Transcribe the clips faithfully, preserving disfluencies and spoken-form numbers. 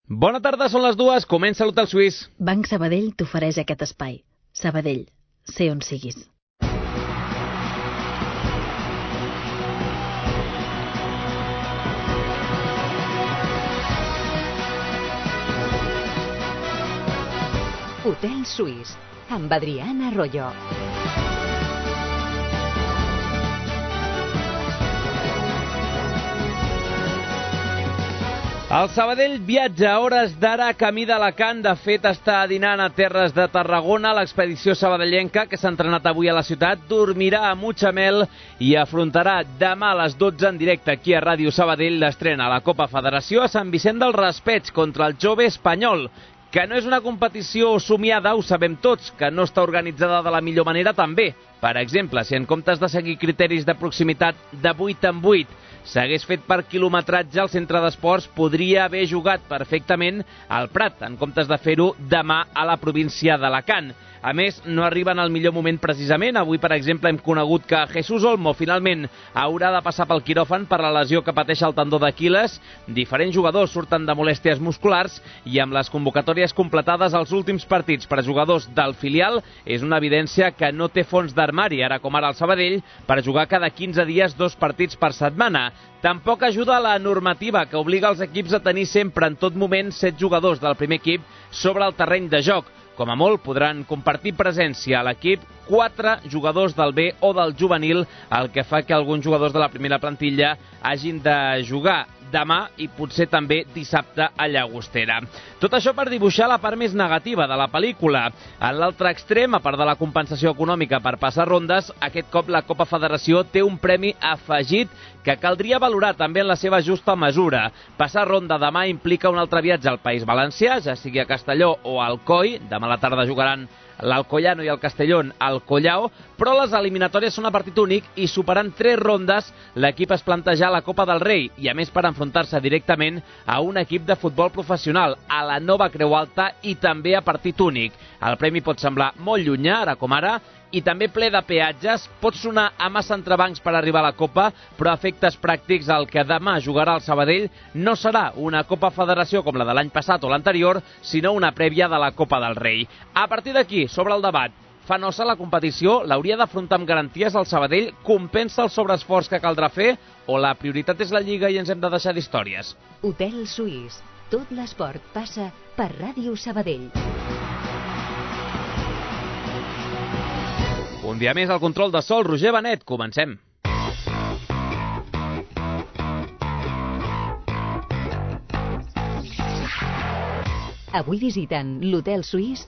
Bona tarda, són les dues, comença l'Hotel Suís. Banc Sabadell t'ofereix aquest espai. Sabadell, sé on siguis. Hotel Suís, amb Adriana Arroyo. El Sabadell viatja a hores d'ara camí d'Alacant. De fet, està dinant a terres de Tarragona. L'expedició sabadellenca, que s'ha entrenat avui a la ciutat, dormirà a Mutxamel i afrontarà demà a les dotze en directe aquí a Ràdio Sabadell l'estrena a la Copa Federació a Sant Vicent del Raspeig contra el Jove Espanyol, que no és una competició somiada, ho sabem tots, que no està organitzada de la millor manera també. Per exemple, si en comptes de seguir criteris de proximitat de vuit en vuit s'hagués fet per quilometratge, el centre d'esports podria haver jugat perfectament al Prat, en comptes de fer-ho demà a la província d'Alacant. A més, no arriba en el millor moment precisament. Avui, per exemple, hem conegut que Jesús Olmo finalment haurà de passar pel quiròfan per la lesió que pateix el tendó d'Aquil·les. Diferents jugadors surten de molèsties musculars i amb les convocatòries completades als últims partits per a jugadors del filial és una evidència que no té fons d'armari, ara com ara el Sabadell, per jugar cada quinze dies dos partits per setmana. Tampoc ajuda la normativa que obliga els equips a tenir sempre en tot moment set jugadors del primer equip sobre el terreny de joc. Com a molt podran compartir presència a l'equip quatre jugadors del B o del juvenil, el que fa que alguns jugadors de la primera plantilla hagin de jugar demà i potser també dissabte a Llagostera. Tot això per dibuixar la part més negativa de la pel·lícula. En l'altre extrem, a part de la compensació econòmica per passar rondes, aquest cop la Copa Federació té un premi afegit que caldria valorar també en la seva justa mesura. Passar ronda demà implica un altre viatge al País Valencià, ja sigui a Castelló o a Alcoi. Demà a la tarda jugaran l'Alcoyano i el Castellón al Collao, però les eliminatòries són a partit únic i superant tres rondes l'equip es planteja la Copa del Rei i a més per enfrontar-se directament a un equip de futbol professional, a la Nova Creu Alta i també a partit únic. El premi pot semblar molt llunyà, ara com ara, i també ple de peatges, pot sonar a massa entrebancs per arribar a la Copa, però a efectes pràctics el que demà jugarà el Sabadell no serà una Copa Federació com la de l'any passat o l'anterior, sinó una prèvia de la Copa del Rei. A partir d'aquí, sobre el debat, fa nosa la competició? L'hauria d'afrontar amb garanties el Sabadell? Compensa el sobreesforç que caldrà fer? O la prioritat és la Lliga i ens hem de deixar d'històries? Hotel Suís. Tot l'esport passa per Ràdio Sabadell. Un dia més al control de sol, Roger Benet. Comencem. Avui visiten l'Hotel Suís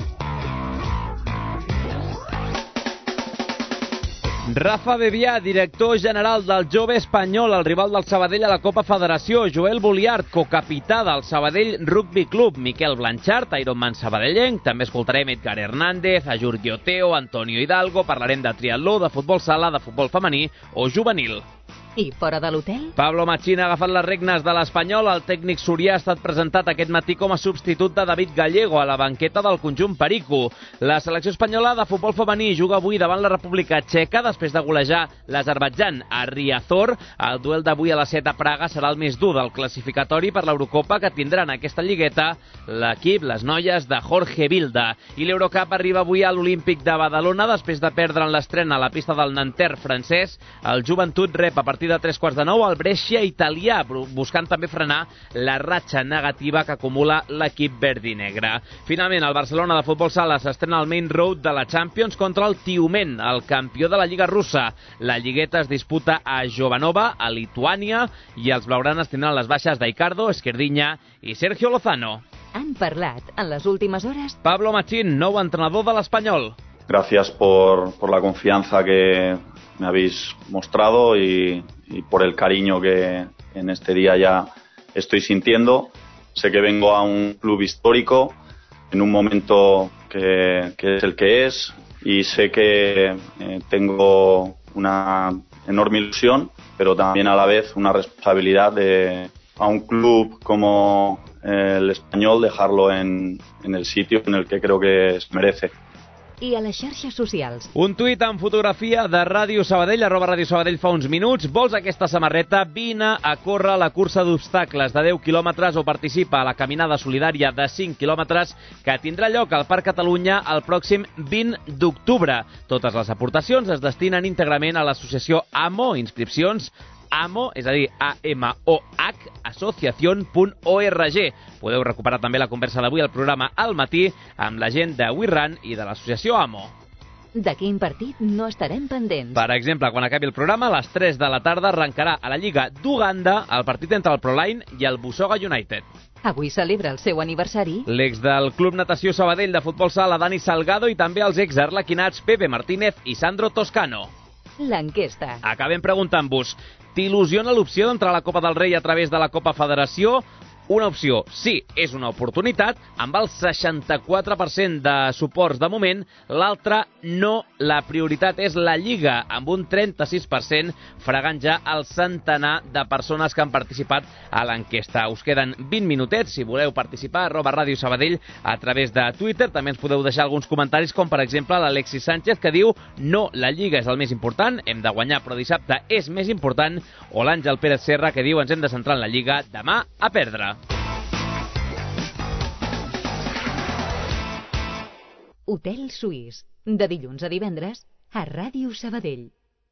Rafa Bebià, director general del Jove Espanyol, el rival del Sabadell a la Copa Federació. Joel Boliart, cocapità del Sabadell Rugby Club. Miquel Blanchard, Ironman sabadellenc. També escoltarem Edgar Hernández, Ajur Guioteo, Antonio Hidalgo. Parlarem de triatló, de futbol sala, de futbol femení o juvenil. I fora de l'hotel? Pablo Machín ha agafat les regnes de l'Espanyol. El tècnic sorià ha estat presentat aquest matí com a substitut de David Gallego a la banqueta del conjunt Perico. La selecció espanyola de futbol femení juga avui davant la República Txeca després de golejar l'Azerbaidjan a Riazor. El duel d'avui a les set a Praga serà el més dur del classificatori per l'Eurocopa que tindran aquesta lligueta l'equip, les noies de Jorge Vilda. I l'Eurocup arriba avui a l'Olímpic de Badalona després de perdre en l'estrena a la pista del Nanterre francès. El Joventut rep a partir de tres quarts de nou al Brescia italià, buscant també frenar la ratxa negativa que acumula l'equip verd i negre. Finalment, el Barcelona de futbol sala s'estrena al Main Road de la Champions contra el Tiumen, el campió de la Lliga russa. La lligueta es disputa a Jovanova, a Lituània, i els blaugranes tindran les baixes d'Icardo, Esquerdiña i Sergio Lozano. Han parlat en les últimes hores Pablo Machín, nou entrenador de l'Espanyol. Gracias por, por la confianza que me habéis mostrado y, y por el cariño que en este día ya estoy sintiendo. Sé que vengo a un club histórico, en un momento que, que es el que es, y sé que eh, tengo una enorme ilusión, pero también a la vez una responsabilidad de a un club como eh, el Español dejarlo en, en el sitio en el que creo que se merece. i a les xarxes socials. Un tuit amb fotografia de Ràdio Sabadell, arroba Ràdio Sabadell fa uns minuts. Vols aquesta samarreta? Vine a córrer la cursa d'obstacles de deu quilòmetres o participa a la caminada solidària de cinc quilòmetres que tindrà lloc al Parc Catalunya el pròxim vint d'octubre. Totes les aportacions es destinen íntegrament a l'associació AMO. Inscripcions AMO, és a dir, A M O H, associación punt org. Podeu recuperar també la conversa d'avui al programa Al Matí amb la gent de We Run i de l'associació AMO. De quin partit no estarem pendents? Per exemple, quan acabi el programa, a les tres de la tarda arrencarà a la Lliga d'Uganda el partit entre el Proline i el Busoga United. Avui celebra el seu aniversari L'ex del Club Natació Sabadell de futbol sala, Dani Salgado, i també els ex-arlequinats Pepe Martínez i Sandro Toscano. l'enquesta. Acabem preguntant-vos, t'il·lusiona l'opció d'entrar a la Copa del Rei a través de la Copa Federació? Una opció, sí, és una oportunitat, amb el seixanta-quatre per cent de suports de moment. L'altra, no. La prioritat és la Lliga, amb un trenta-sis per cent, fregant ja el centenar de persones que han participat a l'enquesta. Us queden vint minutets, si voleu participar, arroba Ràdio Sabadell a través de Twitter. També ens podeu deixar alguns comentaris, com per exemple l'Alexis Sánchez, que diu no, la Lliga és el més important, hem de guanyar, però dissabte és més important. O l'Àngel Pérez Serra, que diu ens hem de centrar en la Lliga, demà a perdre. Hotel Suís, de dilluns a divendres, a Ràdio Sabadell.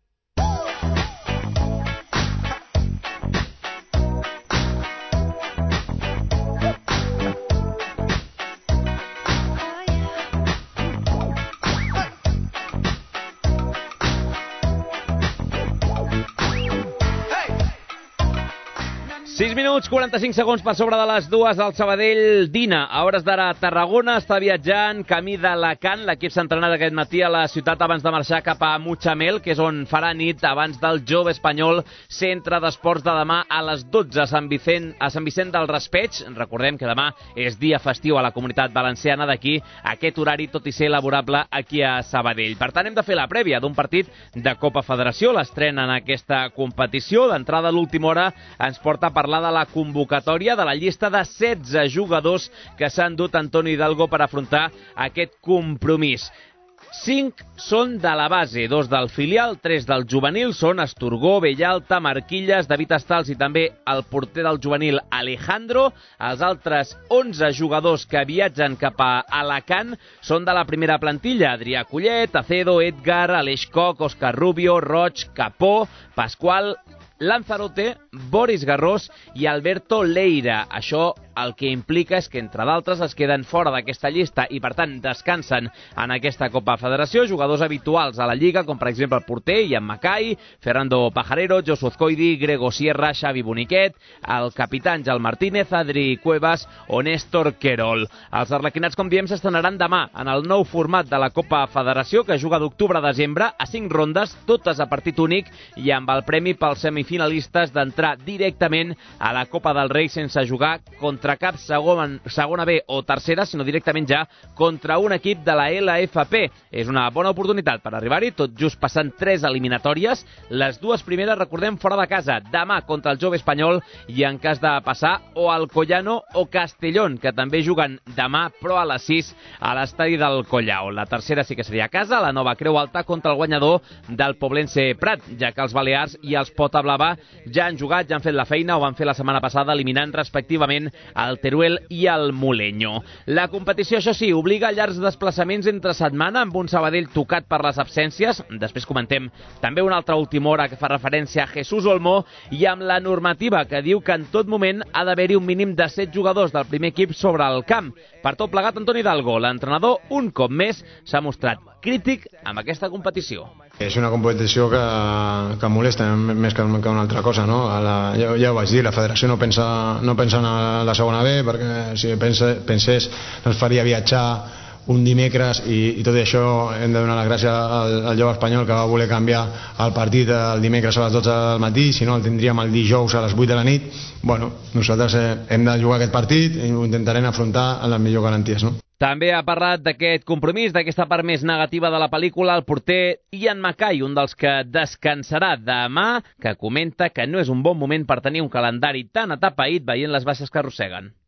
sis minuts, quaranta-cinc segons per sobre de les dues al Sabadell. Dina, a hores d'ara a Tarragona, està viatjant camí d'Alacant. L'equip s'ha entrenat aquest matí a la ciutat abans de marxar cap a Mutxamel, que és on farà nit abans del Jove Espanyol, centre d'esports de demà a les dotze a Sant Vicent, a Sant Vicent del Raspeig. Recordem que demà és dia festiu a la Comunitat Valenciana, d'aquí aquest horari, tot i ser laborable aquí a Sabadell. Per tant, hem de fer la prèvia d'un partit de Copa Federació, l'estrena en aquesta competició. D'entrada, a l'última hora ens porta a parlar de la convocatòria de la llista de setze jugadors que s'han dut Antonio Hidalgo per afrontar aquest compromís. Cinc són de la base, dos del filial, tres del juvenil, són Asturgó, Bellalta, Marquilles, David Estals i també el porter del juvenil Alejandro. Els altres onze jugadors que viatgen cap a Alacant són de la primera plantilla: Adrià Collet, Acedo, Edgar, Aleix Coc, Òscar Rubio, Roig, Capó, Pasqual, Lanzarote, Boris Garrós i Alberto Leira. Això el que implica és que, entre d'altres, es queden fora d'aquesta llista i, per tant, descansen en aquesta Copa Federació jugadors habituals a la Lliga, com per exemple el porter Ian Macai, Fernando Pajarero, Josu Azcoidi, Grego Sierra, Xavi Boniquet, el capità Àngel Martínez, Adri Cuevas o Néstor Querol. Els arlequinats, com diem, s'estrenaran demà en el nou format de la Copa Federació, que juga d'octubre a desembre a cinc rondes, totes a partit únic, i amb el premi pels semifinalistes d'entrar directament a la Copa del Rei sense jugar contra cap segon, segona B o tercera, sinó directament ja contra un equip de la L F P. És una bona oportunitat per arribar-hi, tot just passant tres eliminatòries. Les dues primeres, recordem, fora de casa, demà contra el Jove Espanyol i, en cas de passar, o Alcoyano o Castellón, que també juguen demà, però a les sis a l'estadi del Collao. La tercera sí que seria a casa, la Nova Creu Alta contra el guanyador del Poblense Prat, ja que els Balears i els Pota Blava ja han jugat, ja han fet la feina, ho van fer la setmana passada, eliminant respectivament el Teruel i el Moleño. La competició, això sí, obliga a llargs desplaçaments entre setmana, amb un Sabadell tocat per les absències. Després comentem també una altra última hora que fa referència a Jesús Olmó, i amb la normativa que diu que en tot moment ha d'haver-hi un mínim de set jugadors del primer equip sobre el camp. Per tot plegat, Antoni Hidalgo, l'entrenador, un cop més, s'ha mostrat crític amb aquesta competició. És una competició que, que molesta més que, que una altra cosa, no? A la, ja, ja ho vaig dir, la federació no pensa, no pensa en la segona B, perquè si pensa, pensés ens faria viatjar un dimecres i, i tot i això hem de donar la gràcia al, al Jove Espanyol, que va voler canviar el partit el dimecres a les dotze del matí, si no el tindríem el dijous a les vuit de la nit. Bueno, nosaltres eh, hem de jugar aquest partit i ho intentarem afrontar amb les millors garanties, no? També ha parlat d'aquest compromís, d'aquesta part més negativa de la pel·lícula, el porter Ian Macai, un dels que descansarà demà, que comenta que no és un bon moment per tenir un calendari tan atapeït veient les baixes que arrosseguen.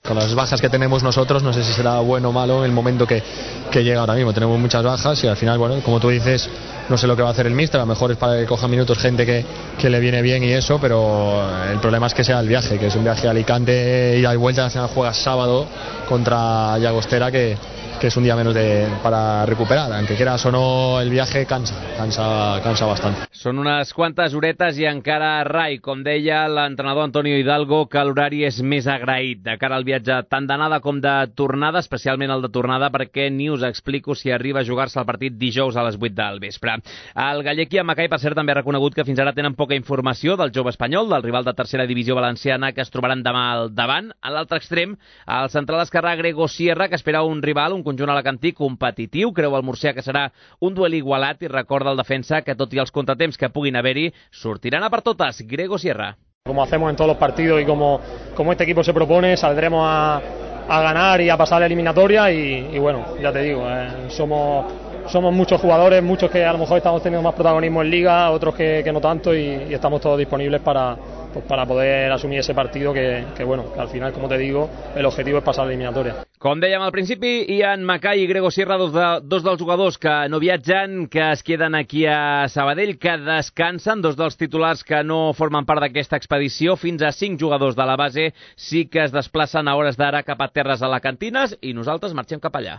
Con las bajas que tenemos nosotros, no sé si será bueno o malo el momento que, que llega ahora mismo. Tenemos muchas bajas y al final, bueno, como tú dices, no sé lo que va a hacer el míster. A lo mejor es para que coja minutos gente que, que le viene bien y eso, pero el problema es que sea el viaje, que es un viaje a Alicante, ida y vuelta. Al final juegas sábado contra Llagostera, que, que es un día menos de, para recuperar. Aunque quieras o no, el viaje cansa, cansa, cansa bastante. Són unes quantes horetes i encara rai, com deia l'entrenador Antonio Hidalgo, que l'horari és més agraït de cara al viatge tant d'anada com de tornada, especialment el de tornada, perquè ni us explico si arriba a jugar-se el partit dijous a les vuit del vespre. El gallec Ian Mackay, per cert, també ha reconegut que fins ara tenen poca informació del jove espanyol, del rival de tercera divisió valenciana que es trobaran demà al davant. A l'altre extrem, el central esquerrà Grego Sierra, que espera un rival, un conjunt alacantí competitiu, creu el murcià que serà un duel igualat i recorda el defensa que, tot i els contratemps que puguin haver-hi, sortiran a per totes. Grego Sierra. Como hacemos en todos los partidos y como, como este equipo se propone, saldremos a, a ganar y a pasar la eliminatoria y, y bueno, ya te digo, eh, somos, somos muchos jugadores, muchos que a lo mejor estamos teniendo más protagonismo en Liga, otros que, que no tanto y, y estamos todos disponibles para, pues para poder asumir ese partido que, que bueno, que al final, como te digo, el objetivo es pasar la eliminatoria. Com dèiem al principi, Ian Mackay i Grego Sierra, dos, de, dos dels jugadors que no viatgen, que es queden aquí a Sabadell, que descansen, dos dels titulars que no formen part d'aquesta expedició. Fins a cinc jugadors de la base sí que es desplacen a hores d'ara cap a terres alacantines i nosaltres marxem cap allà.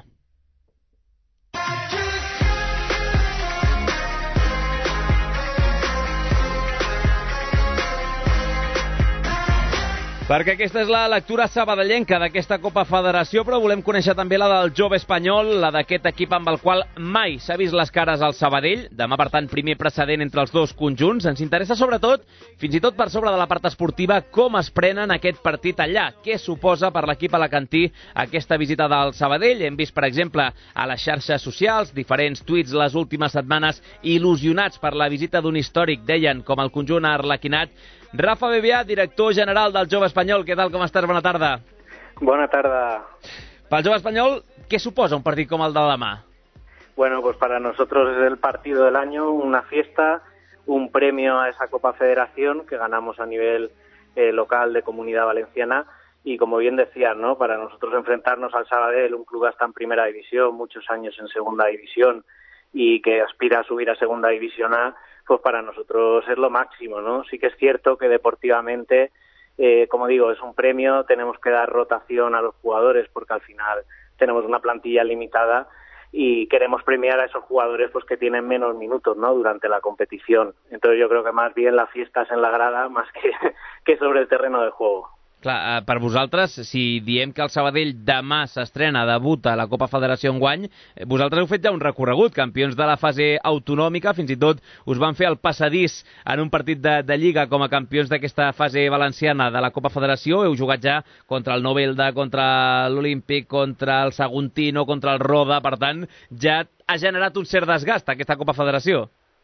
Perquè aquesta és la lectura sabadellenca d'aquesta Copa Federació, però volem conèixer també la del jove espanyol, la d'aquest equip amb el qual mai s'ha vist les cares al Sabadell. Demà, per tant, primer precedent entre els dos conjunts. Ens interessa sobretot, fins i tot per sobre de la part esportiva, com es prenen aquest partit allà. Què suposa per l'equip alacantí aquesta visita del Sabadell? Hem vist, per exemple, a les xarxes socials, diferents tuits les últimes setmanes il·lusionats per la visita d'un històric, deien, com el conjunt arlequinat. Rafa Bebià, director general del Jove Espanyol. Què tal, com estàs? Bona tarda. Bona tarda. Pel Jove Espanyol, ¿qué suposa un partido como el de demà? Bueno, pues para nosotros es el partido del año, una fiesta, un premio a esa Copa Federación que ganamos a nivel eh, local de Comunidad Valenciana y, como bien decían, ¿no? Para nosotros enfrentarnos al Sabadell, un club hasta en Primera División, muchos años en Segunda División y que aspira a subir a Segunda División A, pues para nosotros es lo máximo, ¿no? Sí que es cierto que deportivamente, eh, como digo, es un premio, tenemos que dar rotación a los jugadores porque al final tenemos una plantilla limitada y queremos premiar a esos jugadores pues que tienen menos minutos, ¿no?, durante la competición. Entonces yo creo que más bien la fiesta es en la grada más que, que sobre el terreno de juego. Clar, per vosaltres, si diem que el Sabadell demà s'estrena, debuta a la Copa Federació enguany, vosaltres heu fet ja un recorregut, campions de la fase autonòmica, fins i tot us van fer el passadís en un partit de, de Lliga com a campions d'aquesta fase valenciana de la Copa Federació, heu jugat ja contra el Novelda, contra l'Olímpic, contra el Saguntino, contra el Roda, per tant, ja ha generat un cert desgast aquesta Copa Federació.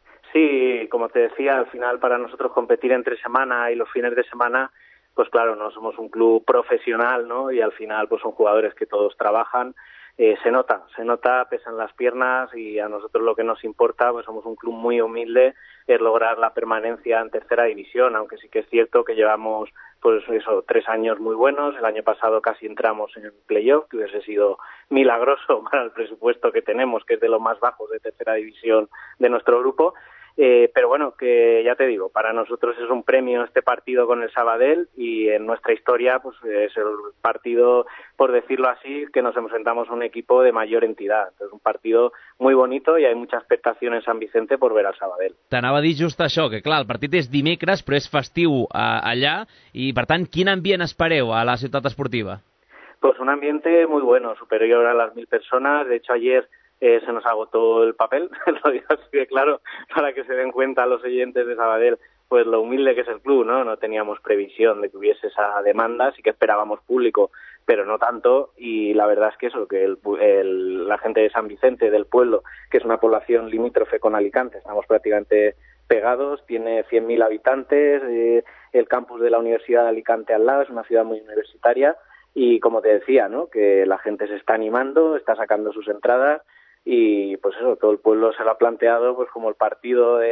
Sí, como te decía, al final para nosotros competir entre semana y los fines de semana, pues claro, no somos un club profesional, ¿no? Y al final pues son jugadores que todos trabajan, eh, se nota, se nota, pesan las piernas y a nosotros lo que nos importa, pues somos un club muy humilde, es lograr la permanencia en tercera división, aunque sí que es cierto que llevamos pues eso, tres años muy buenos, el año pasado casi entramos en el playoff, que hubiese sido milagroso para el presupuesto que tenemos, que es de los más bajos de tercera división de nuestro grupo. Eh, pero bueno, que ya te digo, para nosotros es un premio este partido con el Sabadell y en nuestra historia pues es el partido, por decirlo así, que nos enfrentamos a un equipo de mayor entidad. Es un partido muy bonito y hay mucha expectación en San Vicente por ver al Sabadell. T'anava a dir just això, que clar, el partit és dimecres però és festiu a, allà i per tant, quin ambient espereu a la ciutat esportiva? Pues un ambiente muy bueno, superior a las mil personas. De hecho, ayer Eh, se nos agotó el papel, lo digo así de claro, para que se den cuenta los oyentes de Sabadell, pues lo humilde que es el club, ¿no? No teníamos previsión de que hubiese esa demanda, sí que esperábamos público, pero no tanto, y la verdad es que eso, que el, el, la gente de San Vicente, del pueblo, que es una población limítrofe con Alicante, estamos prácticamente pegados, tiene cien mil habitantes, eh, el campus de la Universidad de Alicante al lado, es una ciudad muy universitaria, y como te decía, ¿no?, que la gente se está animando, está sacando sus entradas, y pues eso, todo el pueblo se lo ha planteado pues como el partido de,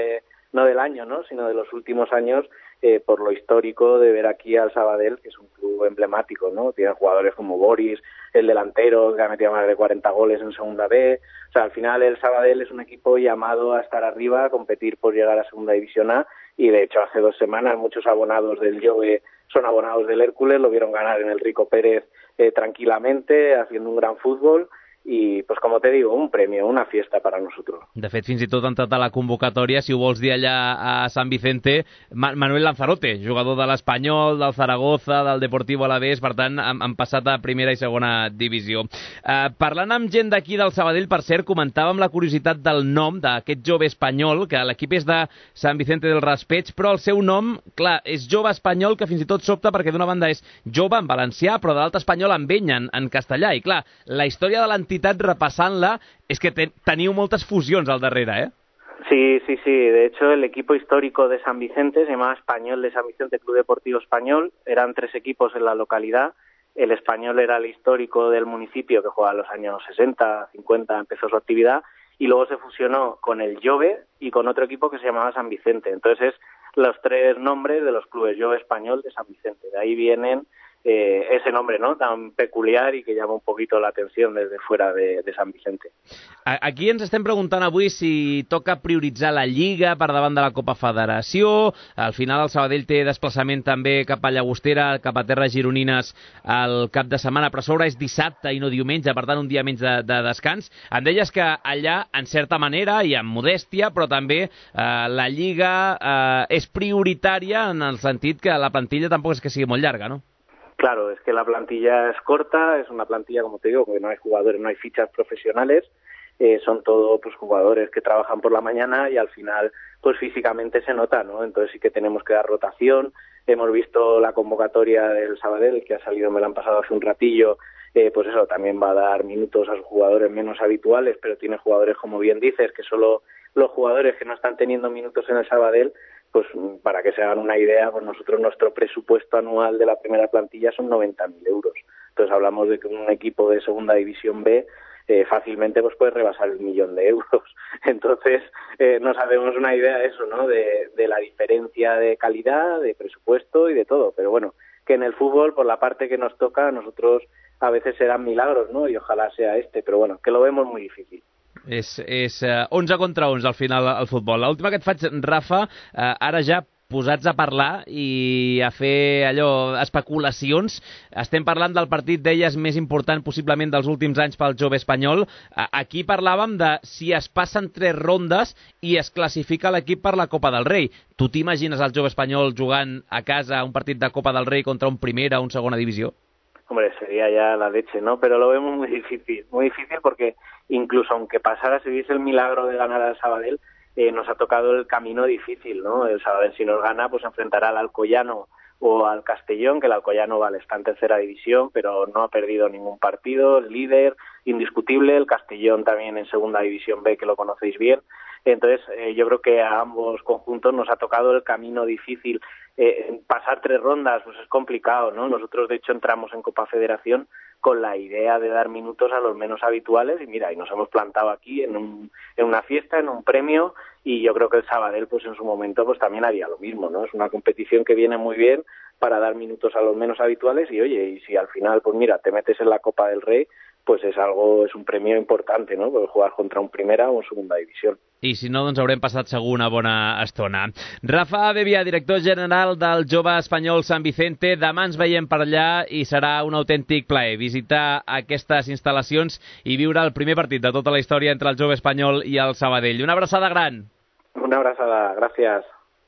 no del año, ¿no? Sino de los últimos años, eh, por lo histórico de ver aquí al Sabadell, que es un club emblemático, ¿no? Tienen jugadores como Boris, el delantero, que ha metido más de cuarenta goles en Segunda B. O sea, al final el Sabadell es un equipo llamado a estar arriba, a competir por llegar a Segunda División A, y de hecho hace dos semanas muchos abonados del Jove son abonados del Hércules, lo vieron ganar en el Rico Pérez eh, tranquilamente, haciendo un gran fútbol. I, pues, com te digo, un premio, una fiesta para nosotros. De fet, fins i tot ha entrat a la convocatòria, si ho vols dir allà a San Vicente, Manuel Lanzarote, jugador de l'Espanyol, del Zaragoza, del Deportivo Alavés, per tant, han, han passat a primera i segona divisió. Uh, parlant amb gent d'aquí del Sabadell, per cert, comentàvem la curiositat del nom d'aquest jove espanyol, que l'equip és de San Vicente del Raspeig, però el seu nom, clar, és jove espanyol, que fins i tot sobta perquè d'una banda és jove en valencià, però de l'altre espanyol en veny, en, en castellà, i clar, la història de l'entitat repassant-la, es que ten, teniu moltes fusions al darrere, ¿eh? Sí, sí, sí. De hecho, el equipo histórico de San Vicente se llamaba Español de San Vicente Club Deportivo Español. Eran tres equipos en la localidad. El Español era el histórico del municipio que jugaba en los años sesenta, cincuenta, empezó su actividad, y luego se fusionó con el Jove y con otro equipo que se llamaba San Vicente. Entonces, es los tres nombres de los clubes Jove Español de San Vicente. De ahí vienen Eh, ese nombre, ¿no?, tan peculiar i que llama un poquito la atención desde fuera de, de San Vicente. Aquí ens estem preguntant avui si toca prioritzar la Lliga per davant de la Copa Federació. Al final el Sabadell té desplaçament també cap a Llagostera, cap a terres gironines el cap de setmana, però a sobre és dissabte i no diumenge, per tant un dia menys de, de descans. Em deies que allà, en certa manera, i amb modèstia, però també eh, la Lliga eh, és prioritària en el sentit que la plantilla tampoc és que sigui molt llarga, no? Claro, es que la plantilla es corta, es una plantilla, como te digo, que no hay jugadores, no hay fichas profesionales, eh, son todos pues jugadores que trabajan por la mañana y al final pues físicamente se nota, ¿no? Entonces sí que tenemos que dar rotación. Hemos visto la convocatoria del Sabadell, que ha salido, me la han pasado hace un ratillo, eh, pues eso, también va a dar minutos a sus jugadores menos habituales, pero tiene jugadores, como bien dices, que solo los jugadores que no están teniendo minutos en el Sabadell, pues para que se hagan una idea, pues nosotros nuestro presupuesto anual de la primera plantilla son noventa mil euros. Entonces hablamos de que un equipo de Segunda División B eh, fácilmente pues puede rebasar el millón de euros. Entonces eh, nos hacemos una idea de eso, ¿no?, de, de la diferencia de calidad, de presupuesto y de todo. Pero bueno, que en el fútbol, por la parte que nos toca, a nosotros a veces se dan milagros, ¿no?, y ojalá sea este, pero bueno, que lo vemos muy difícil. És, és uh, onze contra onze al final al futbol. L'última que et faig, Rafa, uh, ara ja posats a parlar i a fer allò, especulacions, estem parlant del partit, deies, més important possiblement dels últims anys pel Jove Espanyol. Uh, aquí parlàvem de si es passen tres rondes i es classifica l'equip per la Copa del Rei. Tu t'imagines el Jove Espanyol jugant a casa un partit de Copa del Rei contra un primera o un segona divisió? Hombre, sería ya la leche, ¿no? Pero lo vemos muy difícil, muy difícil porque incluso aunque pasara, si hubiese el milagro de ganar al Sabadell, eh, nos ha tocado el camino difícil, ¿no? El Sabadell, si nos gana, pues enfrentará al Alcoyano o al Castellón, que el Alcoyano, vale, está en tercera división, pero no ha perdido ningún partido, el líder, indiscutible, el Castellón también en Segunda División B, que lo conocéis bien. Entonces, eh, yo creo que a ambos conjuntos nos ha tocado el camino difícil. Eh, pasar tres rondas, pues es complicado, ¿no? Nosotros, de hecho, entramos en Copa Federación con la idea de dar minutos a los menos habituales y mira, y nos hemos plantado aquí en, un, en una fiesta, en un premio, y yo creo que el Sabadell, pues en su momento, pues también haría lo mismo, ¿no? Es una competición que viene muy bien para dar minutos a los menos habituales y, oye, y si al final, pues mira, te metes en la Copa del Rey, pues es algo, es un premio importante, ¿no? Poder jugar contra un primera o un segunda división. I si no, doncs haurem passat segur una bona estona. Rafa Bevia, director general del Jove Espanyol Sant Vicente. Demà ens veiem per allà i serà un autèntic plaer visitar aquestes instal·lacions i viure el primer partit de tota la història entre el Jove Espanyol i el Sabadell. Una abraçada gran. Una abraçada, gràcies.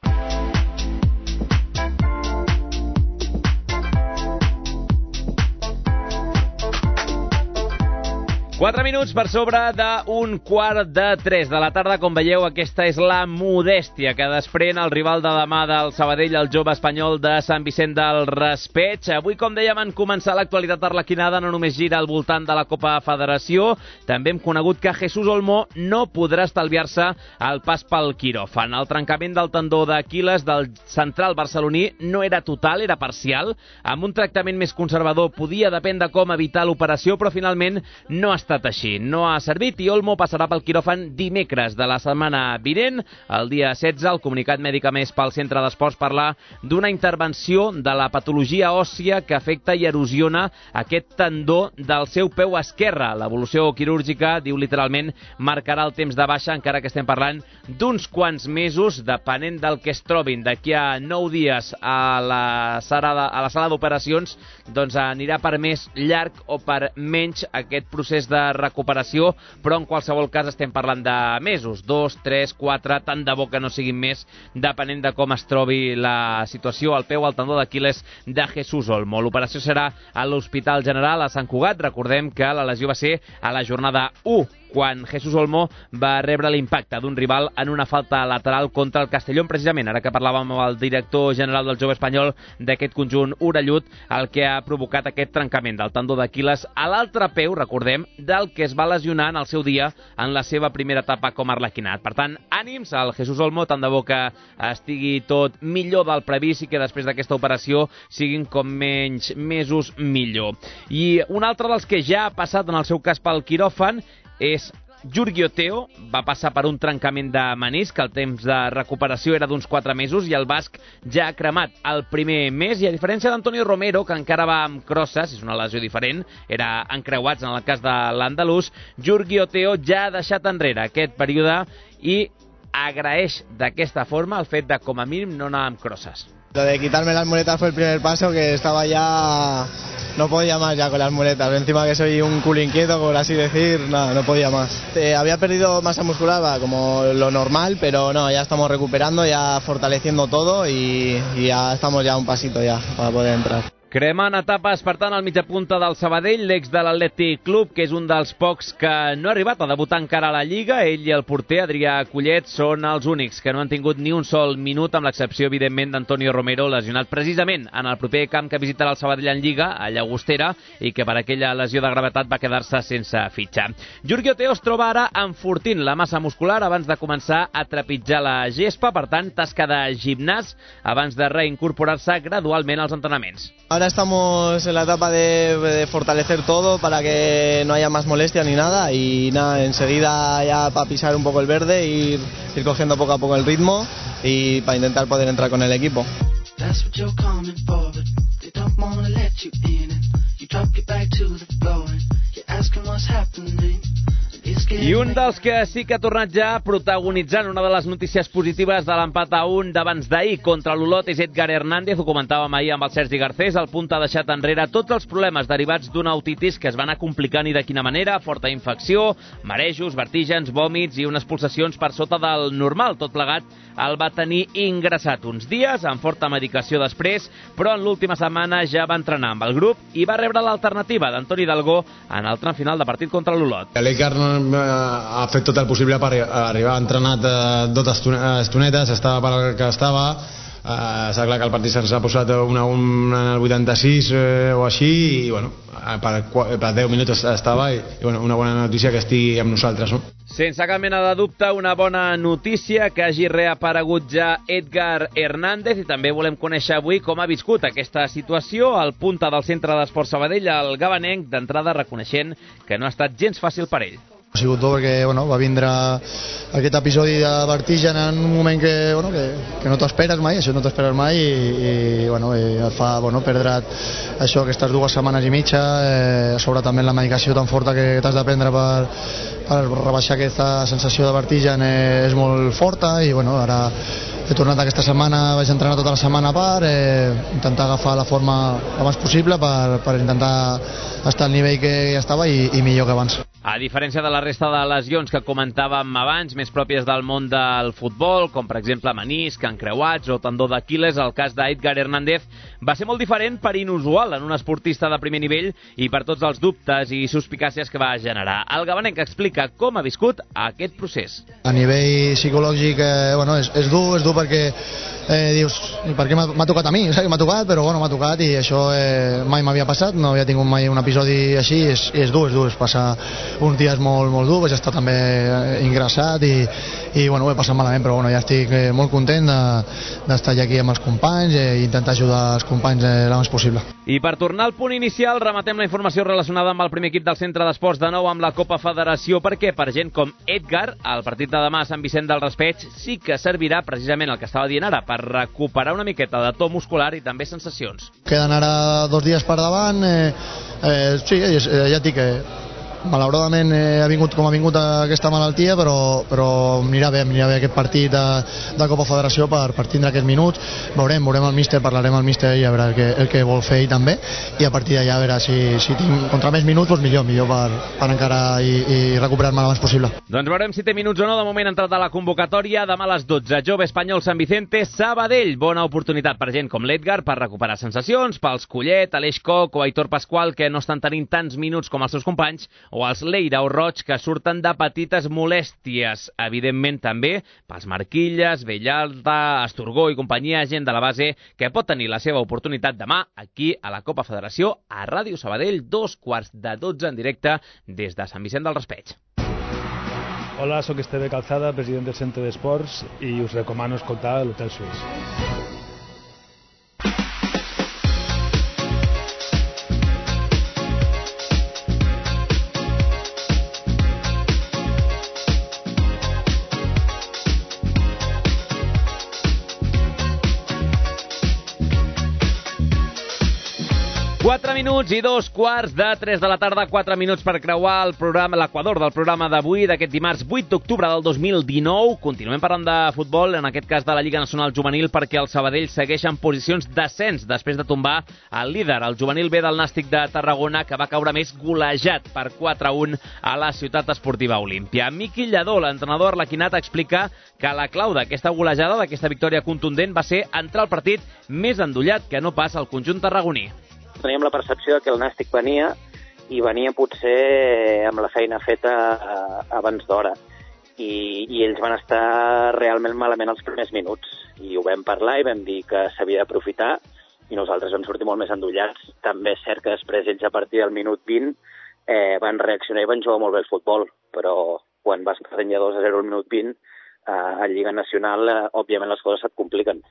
Quatre minuts per sobre d'un quart de tres de la tarda. Com veieu, aquesta és la modèstia que desprèn el rival de demà del Sabadell, el Jove Espanyol de Sant Vicent del Raspeig. Avui, com dèiem, en començar l'actualitat arlequinada no només gira al voltant de la Copa Federació, també hem conegut que Jesús Olmo no podrà estalviar-se el pas pel quiròfan. El trencament del tendó d'Aquil·les del central barceloní no era total, era parcial. Amb un tractament més conservador podia dependre com evitar l'operació, però finalment no està estat així. No ha servit i Olmo passarà pel quiròfan dimecres de la setmana vinent. El dia setze, el comunicat mèdic emès pel Centre d'Esports parla d'una intervenció de la patologia òssia que afecta i erosiona aquest tendó del seu peu esquerre. L'evolució quirúrgica, diu literalment, marcarà el temps de baixa, encara que estem parlant d'uns quants mesos, depenent del que es trobin d'aquí a nou dies a la sala, a la sala d'operacions, doncs anirà per més llarg o per menys aquest procés de recuperació, però en qualsevol cas estem parlant de mesos, dos, tres, quatre, tant de bo que no siguin més, depenent de com es trobi la situació al peu, al tendó d'Aquil·les de Jesús Olmo. L'operació serà a l'Hospital General a Sant Cugat. Recordem que la lesió va ser a la jornada u, quan Jesús Olmo va rebre l'impacte d'un rival en una falta lateral contra el Castellón, precisament, ara que parlàvem amb el director general del jove espanyol d'aquest conjunt orellut, el que ha provocat aquest trencament del tendó d'Aquil·les a l'altre peu, recordem, del que es va lesionar en el seu dia en la seva primera etapa com a arlequinat. Per tant, ànims al Jesús Olmo, tant de bo que estigui tot millor del previst i que després d'aquesta operació siguin com menys mesos millor. I un altre dels que ja ha passat en el seu cas pel quiròfan és Giorgi Oteo. Va passar per un trencament de menisc, el temps de recuperació era d'uns quatre mesos i el basc ja ha cremat el primer mes, i a diferència d'Antonio Romero, que encara va amb crosses, és una lesió diferent, era encreuats en el cas de l'andalús, Giorgi Oteo ja ha deixat enrere aquest període i agraeix d'aquesta forma el fet de, com a mínim, no anar amb crosses. Lo de quitarme las muletas fue el primer paso, que estaba ya... no podía más ya con las muletas. Encima que soy un culo inquieto, por así decir, nada, no podía más. Eh, había perdido masa muscular, va, como lo normal, pero no, ya estamos recuperando, ya fortaleciendo todo y, y ya estamos ya un pasito ya para poder entrar. Cremant etapes, per tant, al mitjapunta del Sabadell, l'ex de l'Atlètic Club, que és un dels pocs que no ha arribat a debutar encara a la Lliga. Ell i el porter, Adrià Collet, són els únics que no han tingut ni un sol minut, amb l'excepció, evidentment, d'Antonio Romero, lesionat precisament en el proper camp que visitarà el Sabadell en Lliga, a Llagostera, i que per aquella lesió de gravetat va quedar-se sense fitxar. Giorgi Oteo es troba ara enfortint la massa muscular abans de començar a trepitjar la gespa, per tant, tasca de gimnàs abans de reincorporar-se gradualment als entrenaments. Ahora estamos en la etapa de, de fortalecer todo para que no haya más molestia ni nada, y nada, enseguida ya para pisar un poco el verde, ir, ir cogiendo poco a poco el ritmo y para intentar poder entrar con el equipo. I un dels que sí que ha tornat ja protagonitzant una de les notícies positives de l'empat a un d'abans d'ahir contra l'Olot és Edgar Hernández. Ho comentàvem ahir amb el Sergi Garcés. El punt ha deixat enrere tots els problemes derivats d'una otitis que es van anar complicant, i de quina manera: forta infecció, marejos, vertígens, vòmits i unes pulsacions per sota del normal. Tot plegat el va tenir ingressat uns dies, amb forta medicació després, però en l'última setmana ja va entrenar amb el grup i va rebre l'alternativa d'Antoni Dalgó en el tram final de partit contra l'Olot. L'Edgar ha fet tot el possible per arribar entrenat dues estonetes, estava per al que estava. Uh, està clar que el partit se'ns ha posat un a un en el vuitanta-sis eh, o així, i bueno, per, per deu minuts estava, i, i bueno, una bona notícia que estigui amb nosaltres, no? Sense cap mena de dubte, una bona notícia que hagi reaparegut ja Edgar Hernández, i també volem conèixer avui com ha viscut aquesta situació al punta del Centre d'Esports Sabadell, el gabanenc, d'entrada reconeixent que no ha estat gens fàcil per ell. Ha sigut dur perquè bueno, va vindre aquest episodi de vertigen en un moment que, bueno, que, que no t'ho esperes mai, això no t'ho esperes mai, i, i, bueno, i et fa bueno, perdre això, aquestes dues setmanes i mitja, eh, a sobre també la medicació tan forta que t'has de prendre per, per rebaixar aquesta sensació de vertigen eh, és molt forta, i bueno, ara he tornat aquesta setmana, vaig entrenar tota la setmana a part, eh, intentar agafar la forma el més possible per, per intentar estar al nivell que ja estava i, i millor que abans. A diferència de la resta de lesions que comentàvem abans, més pròpies del món del futbol, com per exemple menisc, encreuats o tendó d'Aquil·les, el cas d'Edgar Hernández va ser molt diferent, per inusual en un esportista de primer nivell i per tots els dubtes i suspicàcies que va generar. El gabanenc explica com ha viscut aquest procés. A nivell psicològic, eh, bueno, és, és dur, és dur perquè eh, dius, per què m'ha tocat a mi? M'ha tocat, però bueno, m'ha tocat, i això eh, mai m'havia passat, no havia tingut mai un episodi així, és, és dur, és dur, és passar uns dies molt, molt durs, vaig estar també ingressat i, i bueno, ho he passat malament, però bueno, ja estic molt content d'estar de, aquí amb els companys i intentar ajudar els companys el més possible. I per tornar al punt inicial, rematem la informació relacionada amb el primer equip del Centre d'Esports de nou amb la Copa Federació, perquè per gent com Edgar, el partit de demà a Sant Vicent del Raspeig sí que servirà precisament el que estava dient ara, per recuperar una miqueta de to muscular i també sensacions. Queden ara dos dies per davant, eh, eh, sí, ja et dic que malauradament eh, ha vingut com ha vingut aquesta malaltia, però, però anirà bé, anirà bé aquest partit de, de Copa Federació per, per tindre aquests minuts. Veurem, veurem el míster, parlarem amb el míster i a veure el que, el que vol fer ell també, i a partir d'allà a veure si, si tinc contra més minuts, doncs millor, millor per, per encara i, i recuperar-me el més possible. Doncs veurem si té minuts o no. De moment ha entrat a la convocatòria demà a les dotze. Jove Espanyol Sant Vicente Sabadell. Bona oportunitat per gent com l'Edgar per recuperar sensacions, pels Collet, Aleix Coc o Aitor Pasqual, que no estan tenint tants minuts com els seus companys, o els Leira o Roig, que surten de petites molèsties. Evidentment també pels Marquilles, Bellalta, Asturgó i companyia, gent de la base que pot tenir la seva oportunitat demà aquí a la Copa Federació a Ràdio Sabadell, dos quarts de dotze en directe des de Sant Vicent del Raspeig. Hola, soc Esteve Calzada, president del Centre d'Esports, i us recomano escoltar l'Hotel Suís. quatre minuts i dos quarts de tres de la tarda, quatre minuts per creuar el programa, l'equador del programa d'avui, d'aquest dimarts vuit d'octubre del dos mil dinou. Continuem parlant de futbol, en aquest cas de la Lliga Nacional Juvenil, perquè el Sabadell segueix en posicions d'ascens després de tombar el líder, el juvenil B del Nàstic de Tarragona, que va caure més golejat per quatre a un a la Ciutat Esportiva Olímpia. Miqui Lladó, l'entrenador arlequinat, explica que la clau d'aquesta golejada, d'aquesta victòria contundent, va ser entrar al partit més endollat que no pas el conjunt tarragoní. Teníem la percepció que el Nàstic venia i venia potser amb la feina feta abans d'hora i, i ells van estar realment malament els primers minuts i ho vam parlar i vam dir que s'havia d'aprofitar i nosaltres vam sortir molt més endollats. També és cert que després ells a partir del minut vint eh, van reaccionar i van jugar molt bé el futbol, però quan vas perdent dos a zero al minut vint eh, a Lliga Nacional eh, òbviament les coses et compliquen.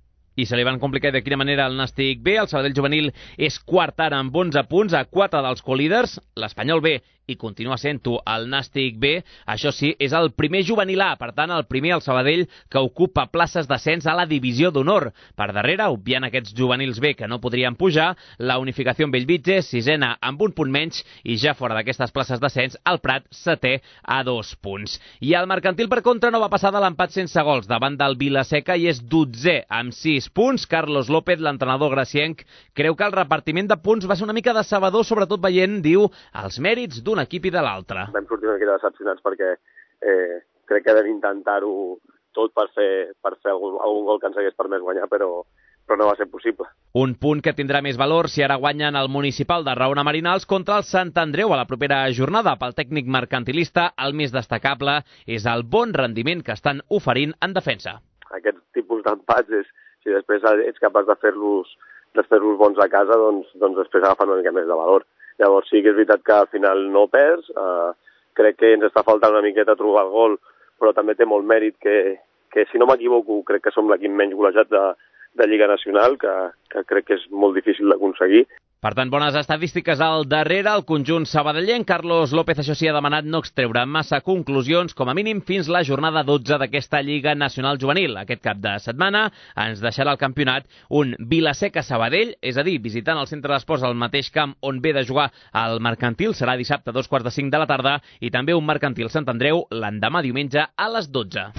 I se li van complicar de quina manera al Nàstic B. El Sabadell Juvenil és quart ara amb onze punts a quatre dels colíders. L'Espanyol B i continua sent-ho el Nàstic B. Això sí, és el primer juvenil A, per tant, el primer, el Sabadell, que ocupa places d'ascens a la divisió d'honor. Per darrere, obviant aquests juvenils B que no podrien pujar, la Unificació Bellvitge, sisena amb un punt menys, i ja fora d'aquestes places d'ascens, el Prat, setè a dos punts. I el Mercantil, per contra, no va passar de l'empat sense gols davant del Vilaseca i és dotzè amb sis punts. Carlos López, l'entrenador gracienc, creu que el repartiment de punts va ser una mica decebedor, sobretot veient, diu, els mèrits d'un equip i de l'altre. Vam sortir una mica decepcionats perquè eh, crec que vam intentar-ho tot per fer, per fer algun, algun gol que ens hagués permès guanyar, però, però no va ser possible. Un punt que tindrà més valor si ara guanyen el municipal de Raona Marinals contra el Sant Andreu a la propera jornada. Pel tècnic mercantilista, el més destacable és el bon rendiment que estan oferint en defensa. Aquest tipus d'empats, és, si després ets capaç de fer-los de fer-los bons a casa, doncs, doncs després agafen una mica més de valor. Llavors sí que és veritat que al final no perds, eh, crec que ens està faltant una miqueta trobar el gol, però també té molt mèrit que, que si no m'equivoco, crec que som l'equip menys golejat de, de Lliga Nacional, que, que crec que és molt difícil d'aconseguir. Per tant, bones estadístiques al darrere. El conjunt sabadellenc, Carlos López, això sí, ha demanat no extreure massa conclusions, com a mínim fins la jornada dotze d'aquesta Lliga Nacional Juvenil. Aquest cap de setmana ens deixarà el campionat un Vilaseca-Sabadell, és a dir, visitant el centre d'esports al mateix camp on ve de jugar el Mercantil. Serà dissabte a dos quarts de cinc de la tarda, i també un Mercantil Sant Andreu l'endemà diumenge a les dotze.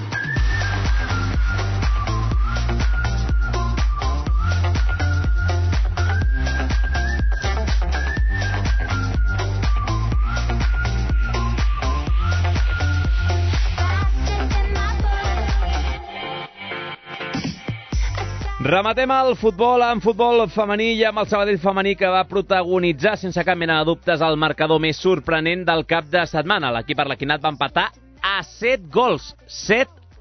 Rematem el futbol amb futbol femení i amb el Sabadell femení, que va protagonitzar sense cap mena de dubtes el marcador més sorprenent del cap de setmana. L'equip arlequinat va empatar a set gols, set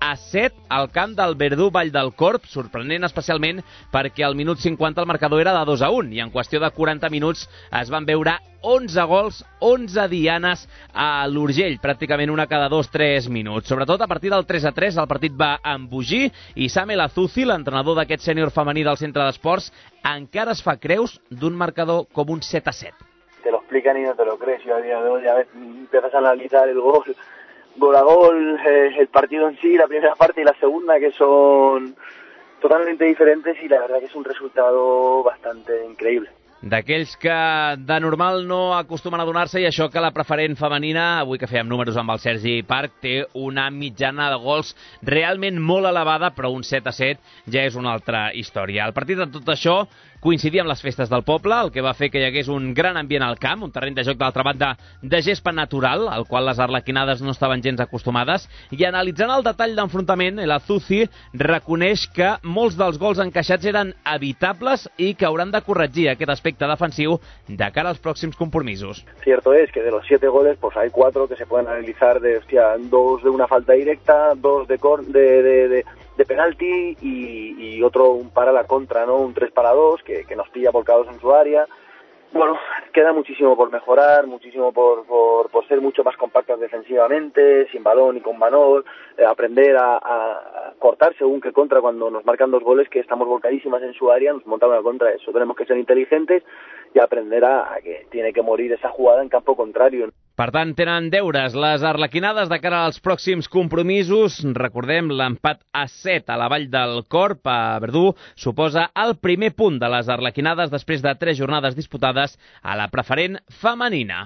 a set al camp del Verdú Vall del Corb, sorprenent especialment perquè al minut cinquanta el marcador era de dos a un i en qüestió de quaranta minuts es van veure onze gols, onze dianes a l'Urgell, pràcticament una cada dos tres minuts. Sobretot a partir del tres a tres el partit va embogir i Sami Lazuzi, l'entrenador d'aquest sènior femení del centre d'esports, encara es fa creus d'un marcador com un set a set. Te lo explican y no te lo crees. Yo a día de hoy a veces empiezas a analizar el gol, gol a gol, eh, el partido en sí, la primera parte y la segunda, que son totalmente diferentes y la verdad que es un resultado bastante increíble. D'aquells que de normal no acostumen a donar-se, i això que la preferent femenina, avui que fèiem números amb el Sergi Parc, té una mitjana de gols realment molt elevada, però un set a set ja és una altra història. El partit de tot això coincidia amb les festes del poble, el que va fer que hi hagués un gran ambient al camp, un terreny de joc d'altra banda de gespa natural, al qual les arlequinades no estaven gens acostumades, i analitzant el detall d'enfrontament, el Azuzi reconeix que molts dels gols encaixats eren evitables i que hauran de corregir aquest aspecte defensiu de cara als pròxims compromisos. Cierto es que de los siete goles, pues hay cuatro que se pueden analizar de, hostia, dos de una falta directa, dos de, cor de, de, de, de penalti y, y otro un para la contra, ¿no? Un tres para dos que, que nos pilla volcados en su área. Bueno, queda muchísimo por mejorar, muchísimo por, por, por ser mucho más compactas defensivamente, sin balón y con balón, eh, aprender a, a cortar según qué contra cuando nos marcan dos goles que estamos volcadísimas en su área, nos montan una contra. Eso tenemos que ser inteligentes y aprender a, a que tiene que morir esa jugada en campo contrario. Per tant, tenen deures les arlequinades de cara als pròxims compromisos. Recordem, l'empat a set a la Vall del Corb, a Verdú, suposa el primer punt de les arlequinades després de tres jornades disputades a la preferent femenina.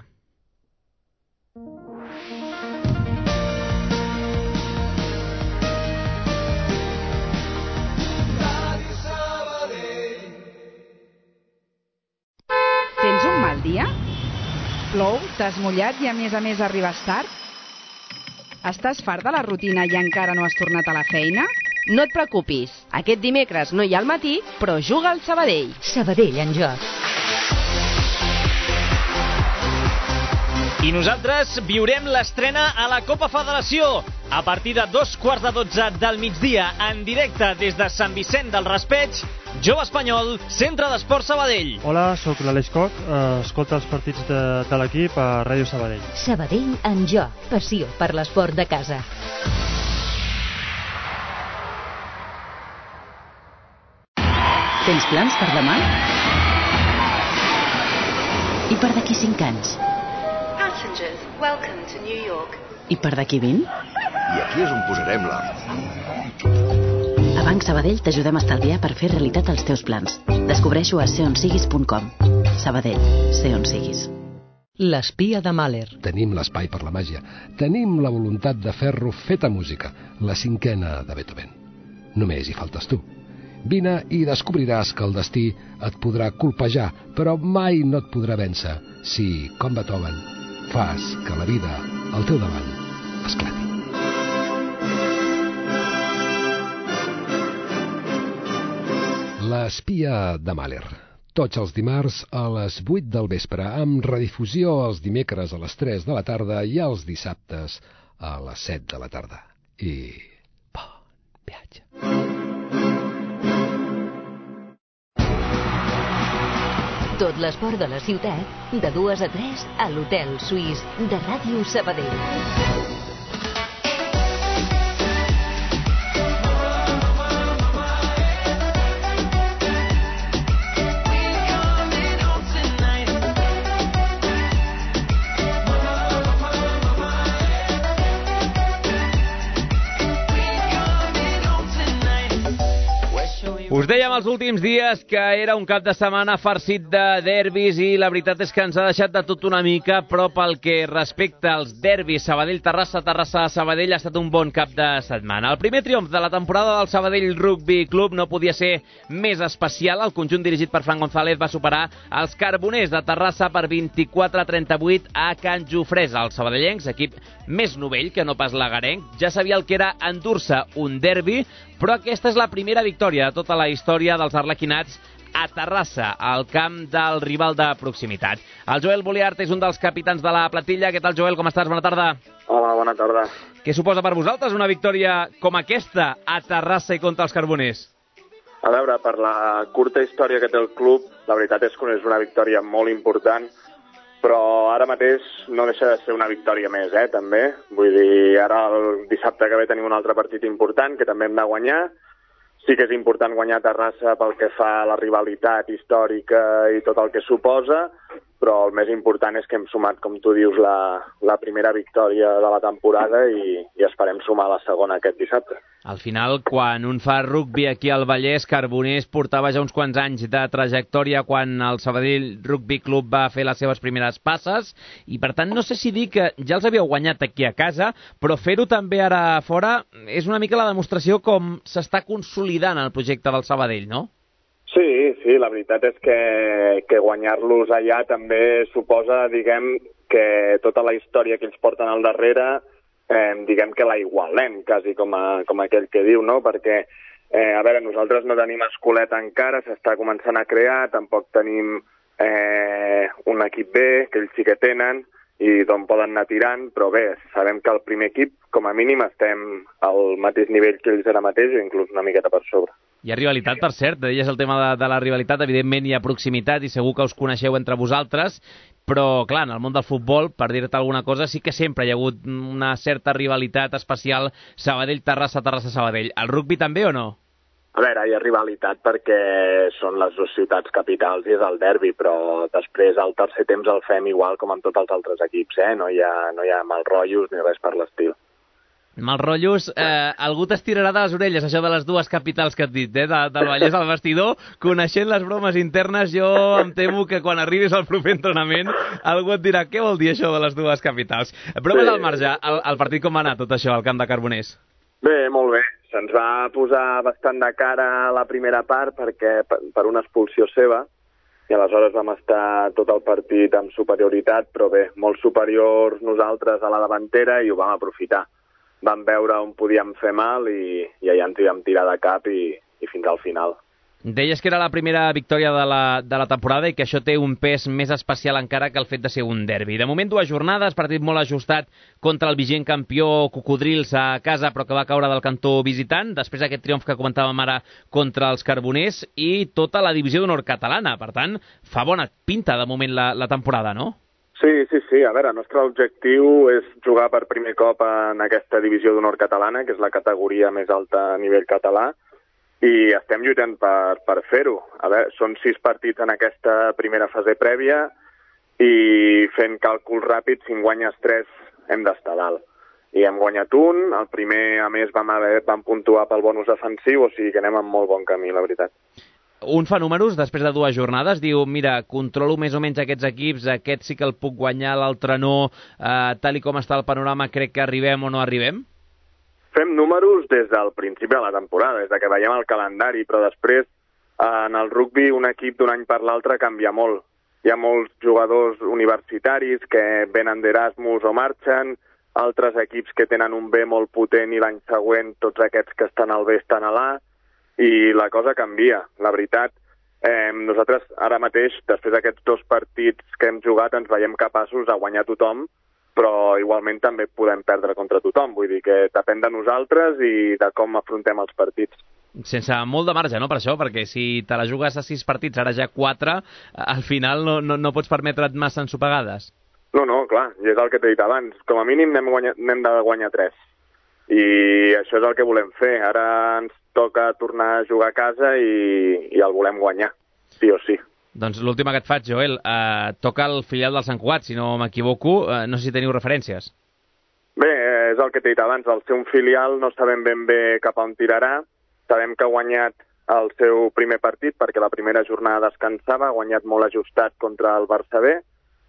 Tens un mal dia? Plou, t'has mullat i a més a més arribes tard? Estàs fart de la rutina i encara no has tornat a la feina? No et preocupis, aquest dimecres no hi ha al matí, però juga al Sabadell. Sabadell en joc. I nosaltres viurem l'estrena a la Copa Federació a partir de dos quarts de dotze del migdia en directe des de Sant Vicent del Raspeig. Jove Espanyol, Centre d'Esport Sabadell. Hola, sóc l'Aleix Coc, eh, escolta els partits de, de l'equip a Ràdio Sabadell. Sabadell en joc, passió per l'esport de casa. Tens plans per demà? I per d'aquí cinc anys? Passengers, welcome to New York. I per d'aquí vint? I aquí és on posarem la... A Banc Sabadell t'ajudem a estalviar per fer realitat els teus plans. Descobreixo a sé on siguis punt com. Sabadell, sé on siguis. L'espia de Mahler. Tenim l'espai per la màgia. Tenim la voluntat de fer-lo feta música. La cinquena de Beethoven. Només hi faltes tu. Vine i descobriràs que el destí et podrà colpejar, però mai no et podrà vèncer si, com Beethoven, fas que la vida al teu davant esclati. L'espia de Mahler. Tots els dimarts a les vuit del vespre, amb redifusió els dimecres a les tres de la tarda i els dissabtes a les set de la tarda. I bon viatge. Tot l'esport de la ciutat, de dues a tres, a l'Hotel Suís de Ràdio Sabadell. Us dèiem els últims dies que era un cap de setmana farcit de derbis i la veritat és que ens ha deixat de tot una mica, però pel que respecta als derbis Sabadell-Terrassa, Terrassa-Sabadell ha estat un bon cap de setmana. El primer triomf de la temporada del Sabadell Rugby Club no podia ser més especial. El conjunt dirigit per Fran González va superar els carboners de Terrassa per vint-i-quatre a trenta-vuit a Can Jofresa. Els sabadellencs, equip més novell que no pas l'agarenc, ja sabia el que era endur-se un derbi, però aquesta és la primera victòria de tota la història dels arlequinats a Terrassa, al camp del rival de proximitat. El Joel Boliart és un dels capitans de la platilla. Què tal, Joel? Com estàs? Bona tarda. Hola, bona tarda. Què suposa per vosaltres una victòria com aquesta a Terrassa i contra els Carboners? A veure, per la curta història que té el club, la veritat és que és una victòria molt important, però ara mateix no deixa de ser una victòria més, eh, també. Vull dir, ara el dissabte que ve tenim un altre partit important que també hem de guanyar. Sí que és important guanyar Terrassa pel que fa a la rivalitat històrica i tot el que suposa, però el més important és que hem sumat, com tu dius, la, la primera victòria de la temporada i, i esperem sumar la segona aquest dissabte. Al final, quan un fa rugby aquí al Vallès, Carboners portava ja uns quants anys de trajectòria quan el Sabadell Rugby Club va fer les seves primeres passes, i per tant no sé si dir que ja els havíeu guanyat aquí a casa, però fer-ho també ara fora és una mica la demostració com s'està consolidant el projecte del Sabadell, no? Sí, sí, la veritat és que, que guanyar-los allà també suposa, diguem, que tota la història que ells porten al darrere, eh, diguem que la igualem, quasi com, a, com aquell que diu, no? Perquè, eh, a veure, nosaltres no tenim escoleta encara, s'està començant a crear, tampoc tenim eh, un equip B, que ells sí que tenen, i d'on poden anar tirant, però bé, sabem que el primer equip, com a mínim, estem al mateix nivell que ells ara mateix, o inclús una miqueta per sobre. Hi ha rivalitat, per cert, deies el tema de, de la rivalitat, evidentment hi ha proximitat i segur que us coneixeu entre vosaltres, però, clar, en el món del futbol, per dir-te alguna cosa, sí que sempre hi ha hagut una certa rivalitat especial Sabadell-Terrassa, Terrassa-Sabadell. El rugby també o no? A veure, hi ha rivalitat perquè són les dues ciutats capitals i és el derbi, però després al tercer temps el fem igual com amb tots els altres equips, eh? No hi ha, no hi ha mal rotllos ni res per l'estil. Mal rotllos, eh, algú t'estirarà de les orelles, això de les dues capitals que et dit, eh? De, del Vallès al vestidor, coneixent les bromes internes, jo em temo que quan arribis al proper entrenament algú et dirà què vol dir això de les dues capitals. Bromes sí. Al marge, el, el partit com va anar tot això al camp de Carboners? Bé, molt bé. Se'ns va posar bastant de cara a la primera part perquè per una expulsió seva, i aleshores vam estar tot el partit amb superioritat, però bé, molt superiors nosaltres a la davantera i ho vam aprofitar. Vam veure on podíem fer mal i, i allà ens hi vam tirar de cap i, i fins al final. Deies que era la primera victòria de la, de la temporada i que això té un pes més especial encara que el fet de ser un derbi. De moment dues jornades, partit molt ajustat contra el vigent campió Cocodrils a casa, però que va caure del cantó visitant, després d'aquest triomf que comentàvem ara contra els Carboners i tota la divisió d'honor catalana. Per tant, fa bona pinta de moment la, la temporada, no? Sí, sí, sí. A veure, el nostre objectiu és jugar per primer cop en aquesta divisió d'honor catalana, que és la categoria més alta a nivell català, i estem lluitant per, per fer-ho. A veure, són sis partits en aquesta primera fase prèvia i fent càlculs ràpids, si en guanyes tres hem d'estar dalt. I hem guanyat un, el primer a més vam, haver, vam puntuar pel bonus defensiu, o sigui que anem en molt bon camí, la veritat. Un fa números després de dues jornades, diu, mira, controlo més o menys aquests equips, aquest sí que el puc guanyar, l'altre no, eh, tal i com està el panorama crec que arribem o no arribem? Fem números des del principi de la temporada, des de que veiem el calendari, però després en el rugby un equip d'un any per l'altre canvia molt. Hi ha molts jugadors universitaris que venen d'Erasmus o marxen, altres equips que tenen un B molt potent i l'any següent tots aquests que estan al B estan a l'A, i la cosa canvia. La veritat, eh, nosaltres ara mateix, després d'aquests dos partits que hem jugat, ens veiem capaços de guanyar tothom, però igualment també podem perdre contra tothom. Vull dir que depèn de nosaltres i de com afrontem els partits. Sense molt de marge, no, per això? Perquè si te la jugues a sis partits, ara ja quatre, al final no, no, no pots permetre't massa ensopegades. No, no, clar, i és el que t'he dit abans. Com a mínim n'hem guanyat, n'hem de guanyar tres. I això és el que volem fer. Ara ens toca tornar a jugar a casa i, i el volem guanyar, sí o sí. Doncs l'última que et faig, Joel, eh, toca el filial del Sant Cugat, si no m'equivoco, eh, no sé si teniu referències. Bé, és el que t'he dit abans, al ser un filial no sabem ben bé cap a on tirarà, sabem que ha guanyat el seu primer partit perquè la primera jornada descansava, ha guanyat molt ajustat contra el Barça B,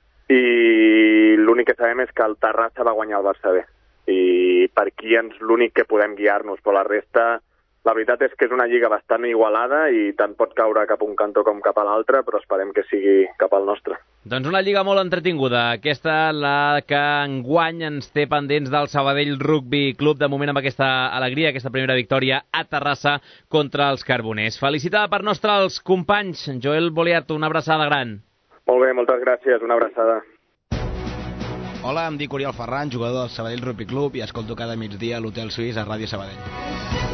i l'únic que sabem és que el Terrassa va guanyar el Barça B, i per aquí és l'únic que podem guiar-nos, però la resta... La veritat és que és una lliga bastant igualada i tant pot caure cap a un cantó com cap a l'altre, però esperem que sigui cap al nostre. Doncs una lliga molt entretinguda. Aquesta, la que enguany ens té pendents del Sabadell Rugby Club, de moment amb aquesta alegria, aquesta primera victòria a Terrassa contra els Carboners. Felicitada per nostre els companys. Joel Boliat, una abraçada gran. Molt bé, moltes gràcies, una abraçada. Hola, em dic Oriol Ferran, jugador del Sabadell Rugby Club i escolto cada migdia a l'Hotel Suís a Ràdio Sabadell.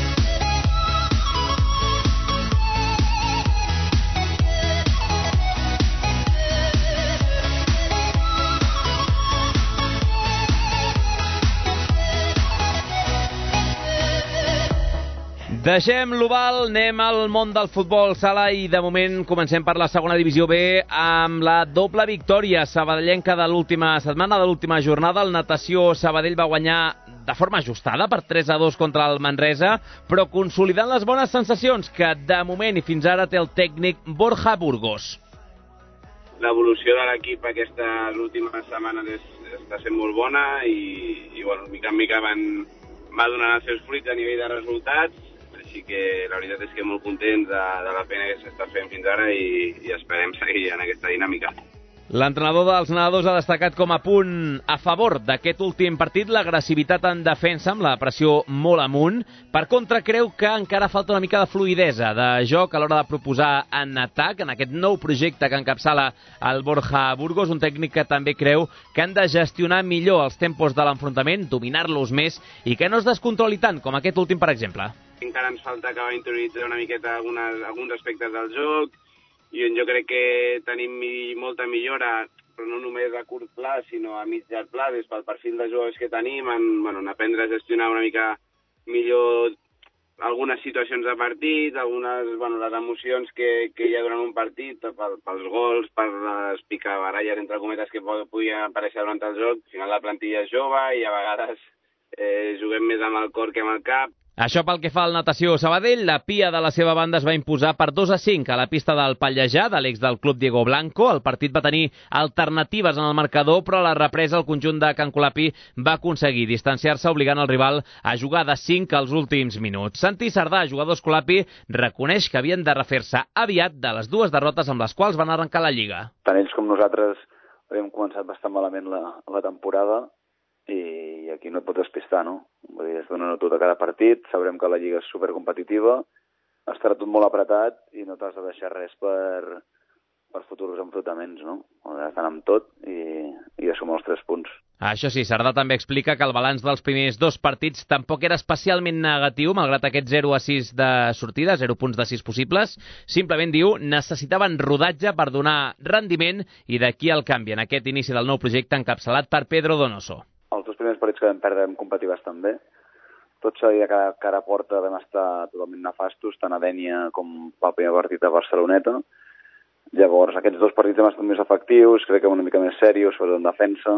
Deixem l'oval, anem al món del futbol sala i de moment comencem per la segona divisió B amb la doble victòria sabadellenca de l'última setmana, de l'última jornada. El Natació Sabadell va guanyar de forma ajustada per tres a dos contra el Manresa, però consolidant les bones sensacions que de moment i fins ara té el tècnic Borja Burgos. L'evolució de l'equip aquestes últimes setmanes és, està sent molt bona i, i bueno, mica en mica van, va donant els seus fruits a nivell de resultats. Així que la veritat és que molt contents de, de la feina que s'està fent fins ara i, i esperem seguir en aquesta dinàmica. L'entrenador dels nedadors ha destacat com a punt a favor d'aquest últim partit l'agressivitat en defensa amb la pressió molt amunt. Per contra, creu que encara falta una mica de fluidesa de joc a l'hora de proposar en atac en aquest nou projecte que encapçala el Borja Burgos, un tècnic que també creu que han de gestionar millor els tempos de l'enfrontament, dominar-los més i que no es descontroli tant com aquest últim, per exemple. Encara ens falta acabar d'interioritzar una miqueta algunes, alguns aspectes del joc i jo crec que tenim molta millora, però no només a curt pla, sinó a mig llarg pla, des pel perfil de jugadors que tenim, en, bueno, en aprendre a gestionar una mica millor algunes situacions de partit, algunes, bueno, les emocions que, que hi ha durant un partit, pel, pels gols, per les picabaralles, entre cometes, que podien aparèixer durant el joc. Al final la plantilla és jove i a vegades eh, juguem més amb el cor que amb el cap. Això pel que fa al Natació Sabadell, la Pia de la seva banda es va imposar per dos a cinc a la pista del Pallejà, de l'ex del club Diego Blanco. El partit va tenir alternatives en el marcador, però a la represa el conjunt de Can Colapi va aconseguir distanciar-se, obligant el rival a jugar de cinc als últims minuts. Santi Sardà, jugador Escolapi, reconeix que havien de refer-se aviat de les dues derrotes amb les quals van arrencar la Lliga. Tant ells com nosaltres havíem començat bastant malament la, la temporada, i aquí no et pots despistar, no? Vull dir, es dona tot a cada partit, sabrem que la Lliga és supercompetitiva, estarà tot molt apretat i no t'has de deixar res per, per futurs enfrontaments, no? Has d'anar amb tot i, i assumir els tres punts. Això sí, Sardà també explica que el balanç dels primers dos partits tampoc era especialment negatiu, malgrat aquest zero a sis de sortida, zero punts de sis possibles. Simplement, diu, necessitaven rodatge per donar rendiment i d'aquí el canvi en aquest inici del nou projecte encapçalat per Pedro Donoso. Els dos primers partits que vam perdre vam competir bastant bé. Tot seguia que a cara a porta vam estar totalment nefastos, tant a Dénia com pel primer partit a Barceloneta. Llavors, aquests dos partits hem estat més efectius, crec que una mica més serios, sobretot en defensa,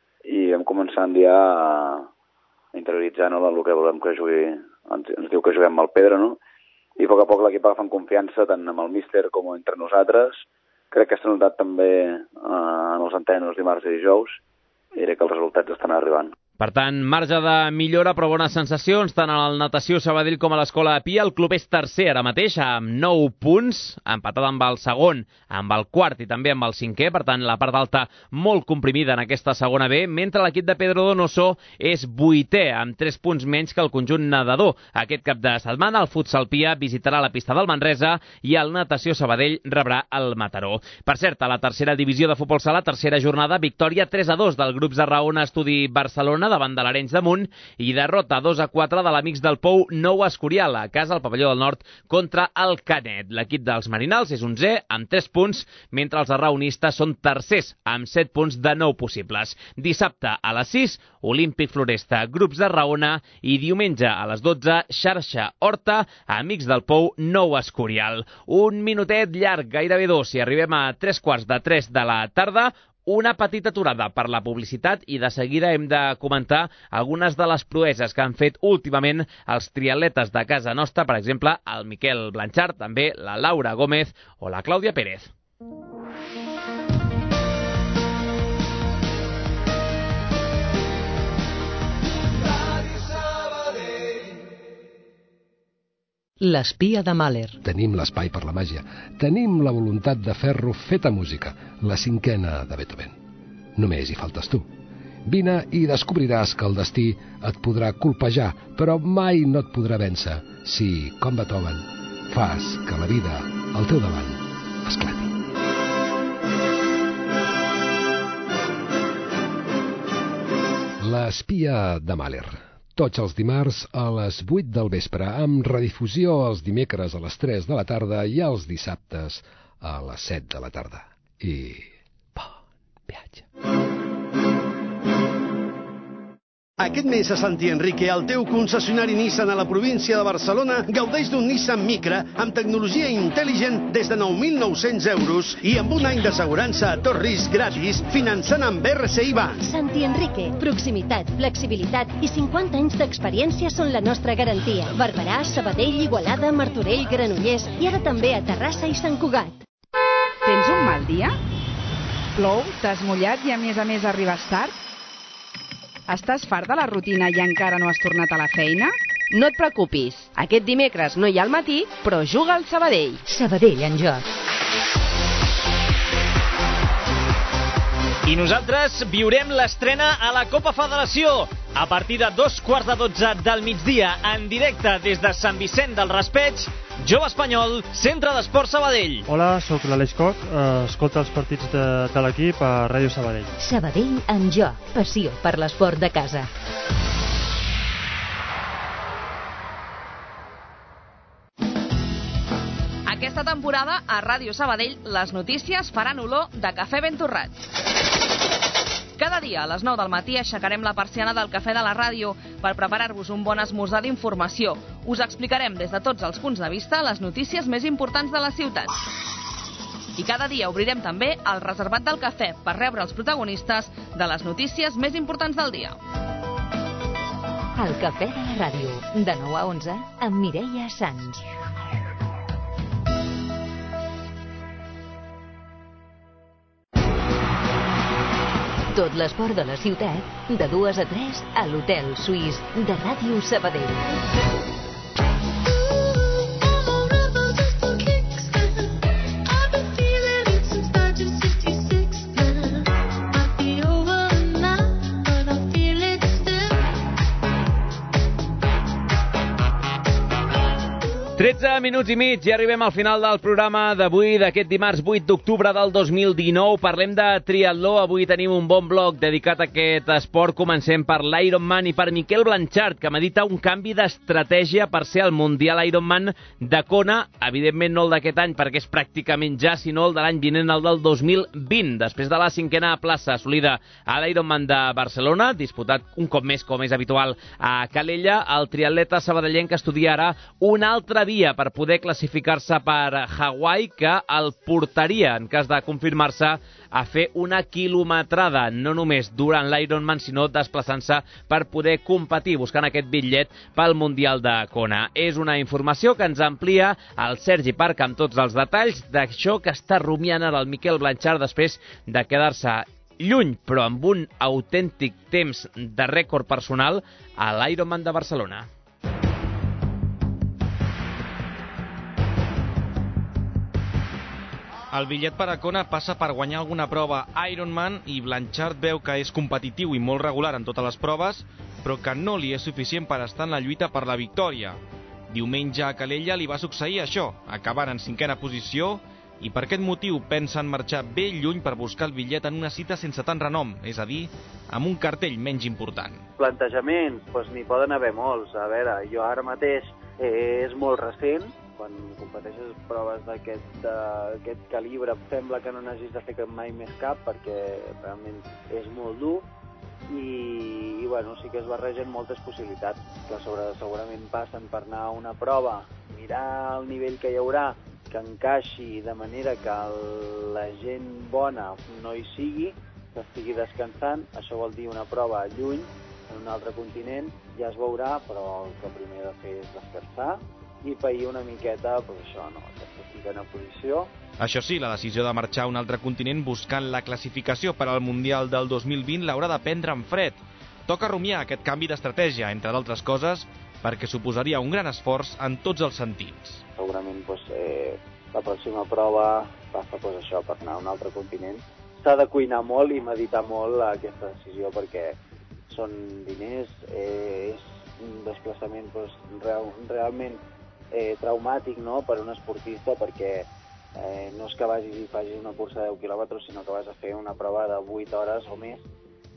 i vam començar a enviar a interioritzar, no, el que volem que jugui, ens, ens diu que juguem amb el Pedro, no? I a poc a poc l'equip agafant confiança, tant amb el míster com entre nosaltres. Crec que s'ha notat també eh, en els entrenos dimarts i dijous, i crec que els resultats estan arribant. Per tant, marge de millora però bones sensacions tant en el Natació Sabadell com a l'Escola de Pia. El club és tercer ara mateix amb nou punts, empatat amb el segon, amb el quart i també amb el cinquè. Per tant, la part alta molt comprimida en aquesta segona B, mentre l'equip de Pedro Donoso és vuitè amb tres punts menys que el conjunt nedador. Aquest cap de setmana el Futsal Pia visitarà la pista del Manresa i el Natació Sabadell rebrà el Mataró. Per cert, a la tercera divisió de futbol sala, tercera jornada, victòria tres a dos del grup Zarraona Estudi Barcelona davant de l'Arenys de Munt i derrota dos a quatre de l'Amics del Pou Nou Escorial a casa al Pavelló del Nord contra el Canet. L'equip dels Marinals és onzè amb tres punts, mentre els arraonistes són tercers amb set punts de nou possibles. Dissabte a les sis, Olímpic Floresta, grups de Raona i diumenge a les dotze, Xarxa Horta, Amics del Pou Nou Escorial. Un minutet llarg, gairebé dos, si arribem a tres quarts de tres de la tarda. Una petita aturada per la publicitat i de seguida hem de comentar algunes de les proeses que han fet últimament els triatletes de casa nostra, per exemple, el Miquel Blanchard, també la Laura Gómez o la Clàudia Pérez. L'espia de Mahler. Tenim l'espai per la màgia. Tenim la voluntat de fer-lo feta música, la cinquena de Beethoven. Només hi faltes tu. Vine i descobriràs que el destí et podrà colpejar, però mai no et podrà vèncer si, com Beethoven, fas que la vida al teu davant esclati. L'espia de Mahler. Tots els dimarts a les vuit del vespre, amb redifusió els dimecres a les tres de la tarda i els dissabtes a les set de la tarda. I... bon viatge. Aquest mes a Santi Enrique, el teu concessionari Nissan a la província de Barcelona, gaudeix d'un Nissan Micra amb tecnologia intel·ligent des de nou mil nou-cents euros i amb un any d'assegurança a tot risc gratis, finançant amb R C I Bank. Santi Enrique, proximitat, flexibilitat i cinquanta anys d'experiència són la nostra garantia. Barberà, Sabadell, Igualada, Martorell, Granollers i ara també a Terrassa i Sant Cugat. Tens un mal dia? Plou, t'has mullat i a més a més arribes tard? Estàs fart de la rutina i encara no has tornat a la feina? No et preocupis. Aquest dimecres no hi ha al matí, però juga al Sabadell. Sabadell en joc. I nosaltres viurem l'estrena a la Copa Federació a partir de dos quarts de dotze del migdia en directe des de Sant Vicent del Raspeig. Jove Espanyol, Centre d'Esport Sabadell. Hola, sóc l'Aleix Coc, eh, escolta els partits de, de l'equip a Ràdio Sabadell. Sabadell en joc, passió per l'esport de casa. Aquesta temporada a Ràdio Sabadell les notícies faran olor de cafè ben torrat. Cada dia a les nou del matí aixecarem la persiana del cafè de la ràdio per preparar-vos un bon esmorzar d'informació. Us explicarem des de tots els punts de vista les notícies més importants de la ciutat. I cada dia obrirem també el reservat del cafè per rebre els protagonistes de les notícies més importants del dia. El cafè de la ràdio, de nou a onze, amb Mireia Sans. Tot l'esport de la ciutat, de dues a tres, a l'Hotel Suís de Ràdio Sabadell. tretze minuts i mig i arribem al final del programa d'avui, d'aquest dimarts vuit d'octubre del dos mil dinou. Parlem de triatló. Avui tenim un bon bloc dedicat a aquest esport. Comencem per l'Ironman i per Miquel Blanchard, que medita un canvi d'estratègia per ser el Mundial Ironman de Kona. Evidentment no el d'aquest any, perquè és pràcticament ja, sinó el de l'any vinent, el del dos mil vint. Després de la cinquena plaça assolida a l'Ironman de Barcelona, disputat un cop més, com és habitual, a Calella, el triatleta sabadellenc estudia ara una altra via per poder classificar-se per Hawaii, que el portaria, en cas de confirmar-se, a fer una quilometrada, no només durant l'Ironman, sinó desplaçant-se per poder competir, buscant aquest bitllet pel Mundial de Kona. És una informació que ens amplia el Sergi Parc amb tots els detalls d'això que està rumiant ara el Miquel Blanchard després de quedar-se lluny, però amb un autèntic temps de rècord personal a l'Ironman de Barcelona. El bitllet per a Kona passa per guanyar alguna prova Ironman i Blanchard veu que és competitiu i molt regular en totes les proves, però que no li és suficient per estar en la lluita per la victòria. Diumenge a Calella li va succeir això, acabant en cinquena posició, i per aquest motiu pensa en marxar ben lluny per buscar el bitllet en una cita sense tant renom, és a dir, amb un cartell menys important. Plantejaments, doncs n'hi poden haver molts. A veure, jo ara mateix eh, és molt recent, quan competeixes proves d'aquest calibre sembla que no n'hagis de fer mai més cap perquè realment és molt dur i, i bueno, sí que es barregen moltes possibilitats que sobre, segurament passen per anar a una prova, mirar el nivell que hi haurà, que encaixi de manera que el, la gent bona no hi sigui, que estigui descansant. Això vol dir una prova lluny, en un altre continent, ja es veurà, però el que primer he de fer és descansar i pair una miqueta, doncs això, no, aquesta cinquena posició. Això sí, la decisió de marxar a un altre continent buscant la classificació per al Mundial del dos mil vint l'haurà de prendre en fred. Toca rumiar aquest canvi d'estratègia, entre d'altres coses, perquè suposaria un gran esforç en tots els sentits. Segurament doncs, eh, la pròxima prova passa doncs, això, per anar a un altre continent. S'ha de cuinar molt i meditar molt aquesta decisió perquè són diners, eh, és un desplaçament doncs, real, realment Eh, traumàtic, no?, per un esportista, perquè eh, no és que vagis i facis una cursa de deu quilòmetres, sinó que vas a fer una prova de vuit hores o més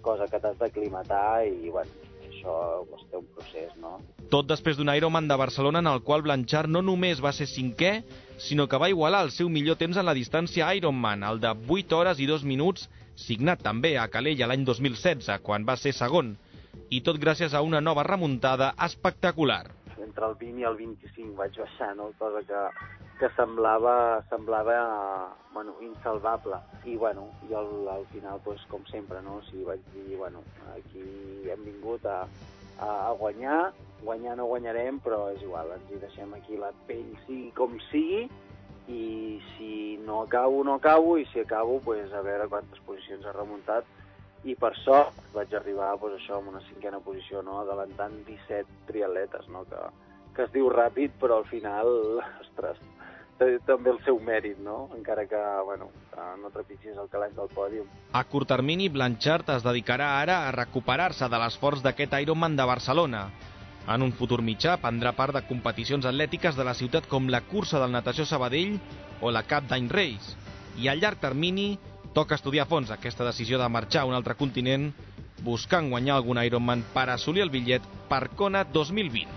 cosa que t'has d'aclimatar i, bueno, això doncs, té un procés, no? Tot després d'un Ironman de Barcelona en el qual Blanchard no només va ser cinquè, sinó que va igualar el seu millor temps en la distància Ironman, el de vuit hores i dos minuts, signat també a Calella l'any dos mil setze, quan va ser segon, i tot gràcies a una nova remuntada espectacular. Entre el vint i el vint-i-cinc vaig baixar, no? Cosa que, que semblava, semblava bueno, insalvable. I, bueno, i al, al final, pues, com sempre, no? O sigui, vaig dir, bueno, aquí hem vingut a, a guanyar, guanyar no guanyarem, però és igual, ens hi deixem aquí la pell sigui com sigui, i si no acabo, no acabo, i si acabo, pues, a veure quantes posicions ha remuntat. I per sort vaig arribar pues, això, en una cinquena posició, no? Adelantant disset triatletes, no? que, que es diu ràpid, però al final, ostres, té també el seu mèrit, no? Encara que, bueno, que no trepitgis el calaix del pòdium. A curt termini, Blanchard es dedicarà ara a recuperar-se de l'esforç d'aquest Ironman de Barcelona. En un futur mitjà prendrà part de competicions atlètiques de la ciutat com la cursa del Natació Sabadell o la Cap d'Any Reis. I a llarg termini toca estudiar a fons aquesta decisió de marxar a un altre continent buscant guanyar algun Ironman per assolir el bitllet per Kona dos mil vint.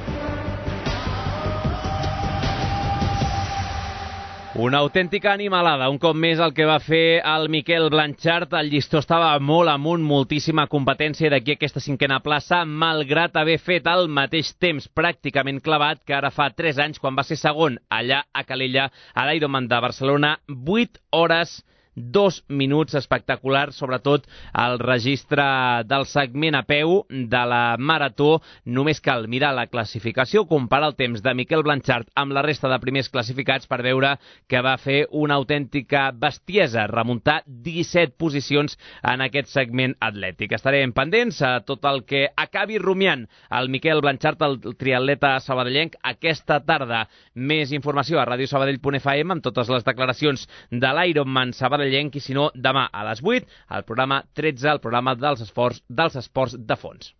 Una autèntica animalada, un cop més el que va fer el Miquel Blanchard. El llistó estava molt amunt, moltíssima competència d'aquí aquesta cinquena plaça, malgrat haver fet el mateix temps pràcticament clavat que ara fa tres anys, quan va ser segon allà a Calella, a l'Ironman de Barcelona, vuit hores dos minuts, espectacular, sobretot el registre del segment a peu de la marató. Només cal mirar la classificació, comparar el temps de Miquel Blanchard amb la resta de primers classificats per veure que va fer una autèntica bestiesa, remuntar disset posicions en aquest segment atlètic. Estarem pendents a tot el que acabi rumiant el Miquel Blanchard, el triatleta sabadellenc, aquesta tarda. Més informació a radio sabadell punt f m amb totes les declaracions de l'Ironman Sabadell, i si no, demà a les vuit, al programa tretze, el programa dels esports, dels esports de fons.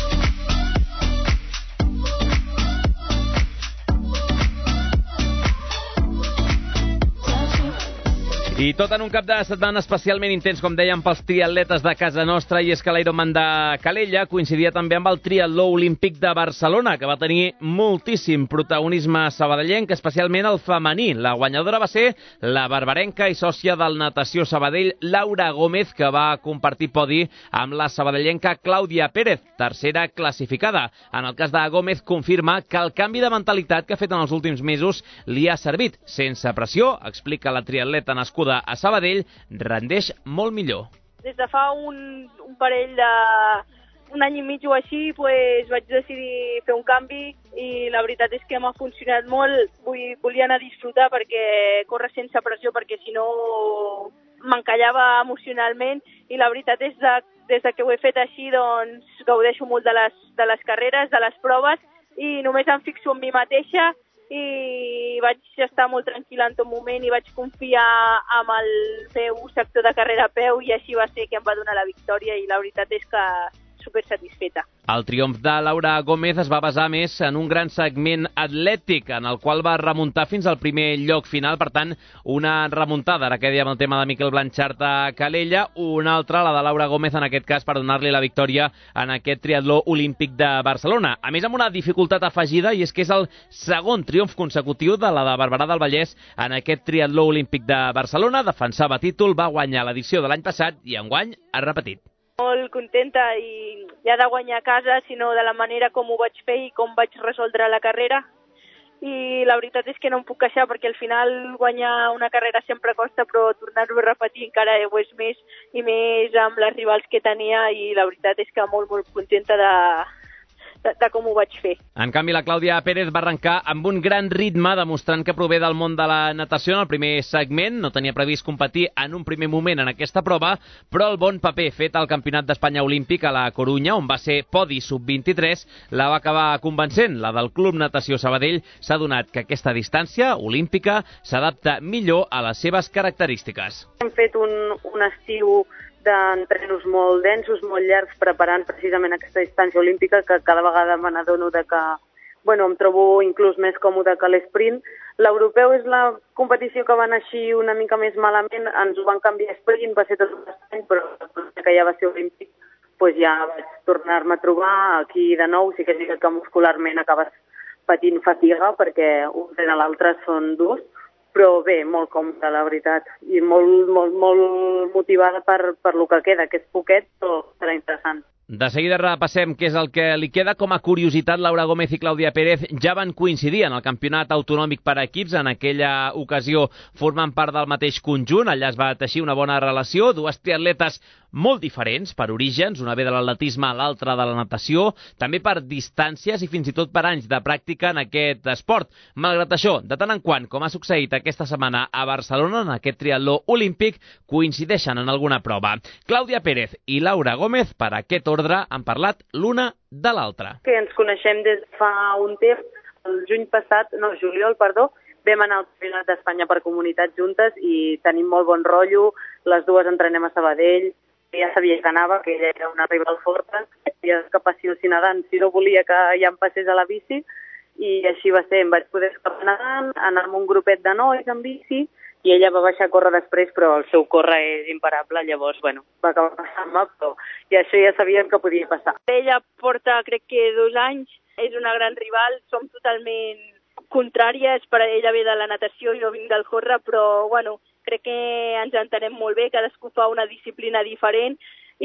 I tot en un cap de setmana especialment intens, com dèiem, pels triatletes de casa nostra, i és que l'Ironman de Calella coincidia també amb el triatló olímpic de Barcelona, que va tenir moltíssim protagonisme sabadellenc, especialment el femení. La guanyadora va ser la barbarenca i sòcia del Natació Sabadell, Laura Gómez, que va compartir podi amb la sabadellenca Clàudia Pérez, tercera classificada. En el cas de Gómez, confirma que el canvi de mentalitat que ha fet en els últims mesos li ha servit. Sense pressió, explica la triatleta nascuda a Sabadell, rendeix molt millor. Des de fa un, un parell de... un any i mig o així, pues, vaig decidir fer un canvi i la veritat és que m'ha funcionat molt. Vull, volia anar a disfrutar perquè córrer sense pressió, perquè si no m'encallava emocionalment, i la veritat és que des de que ho he fet així, doncs gaudeixo molt de les, de les carreres, de les proves, i només em fixo en mi mateixa i vaig estar molt tranquil·la en tot moment i vaig confiar en el meu sector de carrera a peu, i així va ser que em va donar la victòria, i la veritat és que super satisfeta. El triomf de Laura Gómez es va basar més en un gran segment atlètic, en el qual va remuntar fins al primer lloc final. Per tant, una remuntada, ara que dèiem el tema de Miquel Blanchard a Calella, una altra, la de Laura Gómez, en aquest cas, per donar-li la victòria en aquest triatló olímpic de Barcelona. A més, amb una dificultat afegida, i és que és el segon triomf consecutiu de la de Barberà del Vallès en aquest triatló olímpic de Barcelona. Defensava títol, va guanyar l'edició de l'any passat i enguany ha repetit. Molt contenta, i ja de guanyar a casa, sinó de la manera com ho vaig fer i com vaig resoldre la carrera. I la veritat és que no em puc queixar, perquè al final guanyar una carrera sempre costa, però tornar-ho a repetir encara ho és més, i més amb les rivals que tenia, i la veritat és que molt, molt contenta de... De, de com ho vaig fer. En canvi, la Clàudia Pérez va arrencar amb un gran ritme, demostrant que prové del món de la natació en el primer segment. No tenia previst competir en un primer moment en aquesta prova, però el bon paper fet al Campionat d'Espanya Olímpic a la Corunya, on va ser podi sub vint-i-tres, la va acabar convencent. La del Club Natació Sabadell s'ha donat que aquesta distància olímpica s'adapta millor a les seves característiques. Hem fet un, un estiu d'entrenos molt densos, molt llargs, preparant precisament aquesta distància olímpica, que cada vegada me n'adono de que, bueno, em trobo inclús més còmode que l'esprint. L'europeu és la competició que va anar així una mica més malament, ens ho van canviar a sprint, va ser tot l'any, però que ja va ser olímpic, doncs ja vaig tornar-me a trobar aquí de nou. Sí que és que muscularment acabes patint fatiga perquè un rere l'altre són durs, però bé, molt còmode, la veritat, i molt, molt, molt motivada per, per lo que queda, que és poquet, però serà interessant. De seguida repassem què és el que li queda. Com a curiositat, Laura Gómez i Clàudia Pérez ja van coincidir en el campionat autonòmic per equips. En aquella ocasió formant part del mateix conjunt. Allà es va teixir una bona relació. Dues triatletes molt diferents per orígens, una ve de l'atletisme, l'altra de la natació, també per distàncies i fins i tot per anys de pràctica en aquest esport. Malgrat això, de tant en quant, com ha succeït aquesta setmana a Barcelona, en aquest triatló olímpic, coincideixen en alguna prova. Clàudia Pérez i Laura Gómez, per aquest ordre, han parlat l'una de l'altra. Que ens coneixem des de fa un temps, el juny passat, no, juliol, perdó, vam anar al Campionat d'Espanya per comunitats juntes i tenim molt bon rotllo, les dues entrenem a Sabadell, ja sabia que anava, que ella era una rival forta, ja que passió si nedant, si no volia que ja em passés a la bici, i així va ser, em vaig poder escapar nedant, anar amb un grupet de nois en bici, i ella va baixar a córrer després, però el seu córrer és imparable, llavors, bueno, va acabar passant-me, però i això ja sabíem que podia passar. Ella porta, crec que dos anys, és una gran rival, som totalment contràries, per ella ve de la natació i jo vinc del córrer, però, bueno, crec que ens entenem molt bé, cadascú fa una disciplina diferent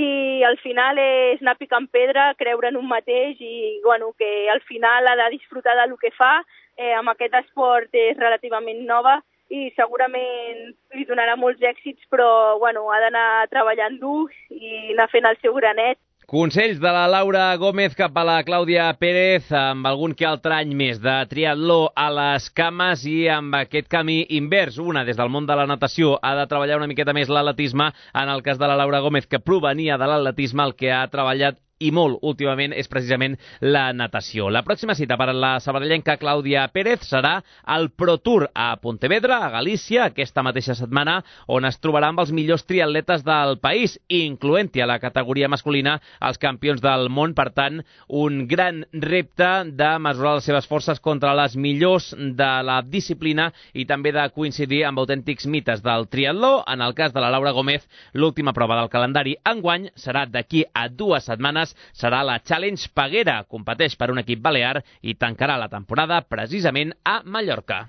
i al final és anar picant pedra, creure en un mateix i bueno, que al final ha de disfrutar del que fa. Eh, amb aquest esport és relativament nova i segurament li donarà molts èxits, però bueno, ha d'anar treballant dur i anar fent el seu granet. Consells de la Laura Gómez cap a la Clàudia Pérez, amb algun que altre any més de triatló a les cames i amb aquest camí invers. Una, des del món de la natació, ha de treballar una miqueta més l'atletisme. En el cas de la Laura Gómez, que provenia de l'atletisme, el que ha treballat i molt últimament és precisament la natació. La pròxima cita per a la sabadellenca Clàudia Pérez serà el Pro Tour a Pontevedra, a Galícia, aquesta mateixa setmana, on es trobarà amb els millors triatletes del país, incloent-hi a la categoria masculina els campions del món. Per tant, un gran repte de mesurar les seves forces contra les millors de la disciplina i també de coincidir amb autèntics mites del triatló. En el cas de la Laura Gómez, l'última prova del calendari enguany serà d'aquí a dues setmanes. Serà la Challenge Peguera. Competeix per un equip balear i tancarà la temporada precisament a Mallorca.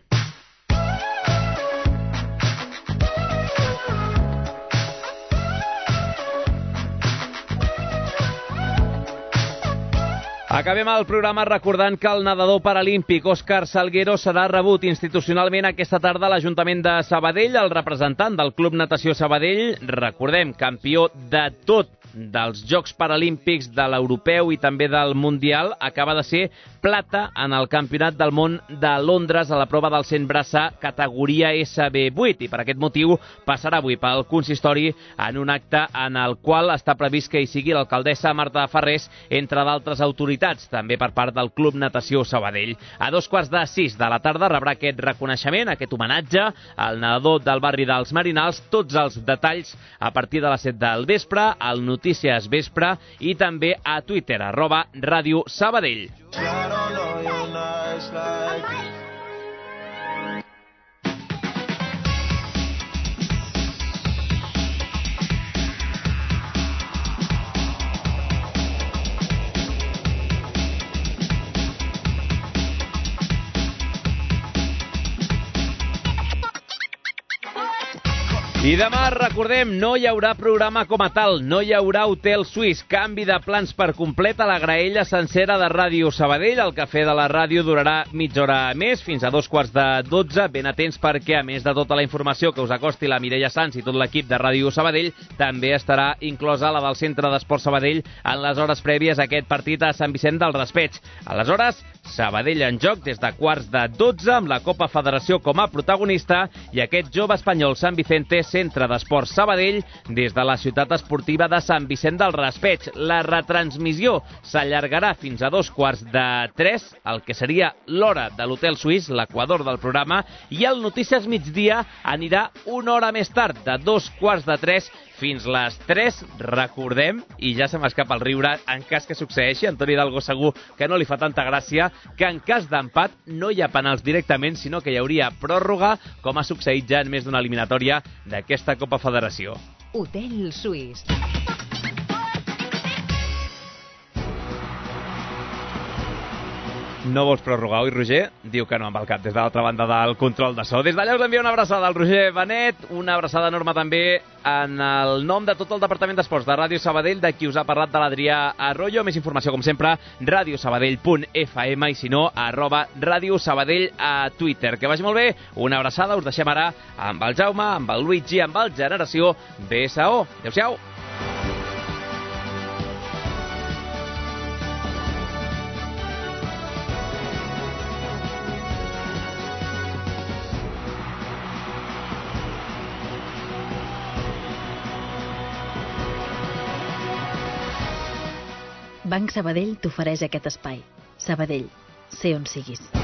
Acabem el programa recordant que el nedador paralímpic Òscar Salguero serà rebut institucionalment aquesta tarda a l'Ajuntament de Sabadell. El representant del Club Natació Sabadell, recordem, campió de tot dels Jocs Paralímpics, de l'Europeu i també del Mundial, acaba de ser plata en el Campionat del Món de Londres a la prova del cent braça categoria S B vuit i per aquest motiu passarà avui pel consistori en un acte en el qual està previst que hi sigui l'alcaldessa Marta Farrés, entre d'altres autoritats, també per part del Club Natació Sabadell. A dos quarts de sis de la tarda rebrà aquest reconeixement, aquest homenatge al nedador del barri dels Marinals. Tots els detalls a partir de les set del vespre, al Notícies Vespre i també a Twitter, arroba Ràdio Sabadell. I demà, recordem, no hi haurà programa com a tal, no hi haurà Hotel Suís, canvi de plans per complet a la graella sencera de Ràdio Sabadell. El cafè de la ràdio durarà mitja hora més, fins a dos quarts de dotze. Ben atents perquè, a més de tota la informació que us acosti la Mireia Sans i tot l'equip de Ràdio Sabadell, també estarà inclosa la del Centre d'Esport Sabadell en les hores prèvies a aquest partit a Sant Vicent del Raspeig. Aleshores, Sabadell en joc des de quarts de dotze, amb la Copa Federació com a protagonista, i aquest jove espanyol Sant Vicente Centre d'Esports Sabadell des de la ciutat esportiva de Sant Vicent del Raspeig. La retransmissió s'allargarà fins a dos quarts de tres, el que seria l'hora de l'Hotel Suís, l'equador del programa, i el Notícies Migdia anirà una hora més tard, de dos quarts de tres fins les tres. Recordem, i ja se m'escapa el riure, en cas que succeeixi, Antoni Hidalgo segur que no li fa tanta gràcia, que en cas d'empat no hi ha penals directament, sinó que hi hauria pròrroga, com ha succeït ja en més d'una eliminatòria d'aquesta Copa Federació. Hotel Suís. No vols prorrogar, oi, Roger? Diu que no amb el cap, des de l'altra banda del control de so. Des d'allà us envia una abraçada al Roger Benet, una abraçada enorme també en el nom de tot el Departament d'Esports de Ràdio Sabadell, de qui us ha parlat, de l'Adrià Arroyo. Més informació, com sempre, radiosabadell punt f m i, si no, arroba Ràdio Sabadell a Twitter. Que vagi molt bé, una abraçada, us deixem ara amb el Jaume, amb el Luigi, amb el Generació B S O. Adéu-siau. Banc Sabadell t'ofereix aquest espai. Sabadell, sé on siguis.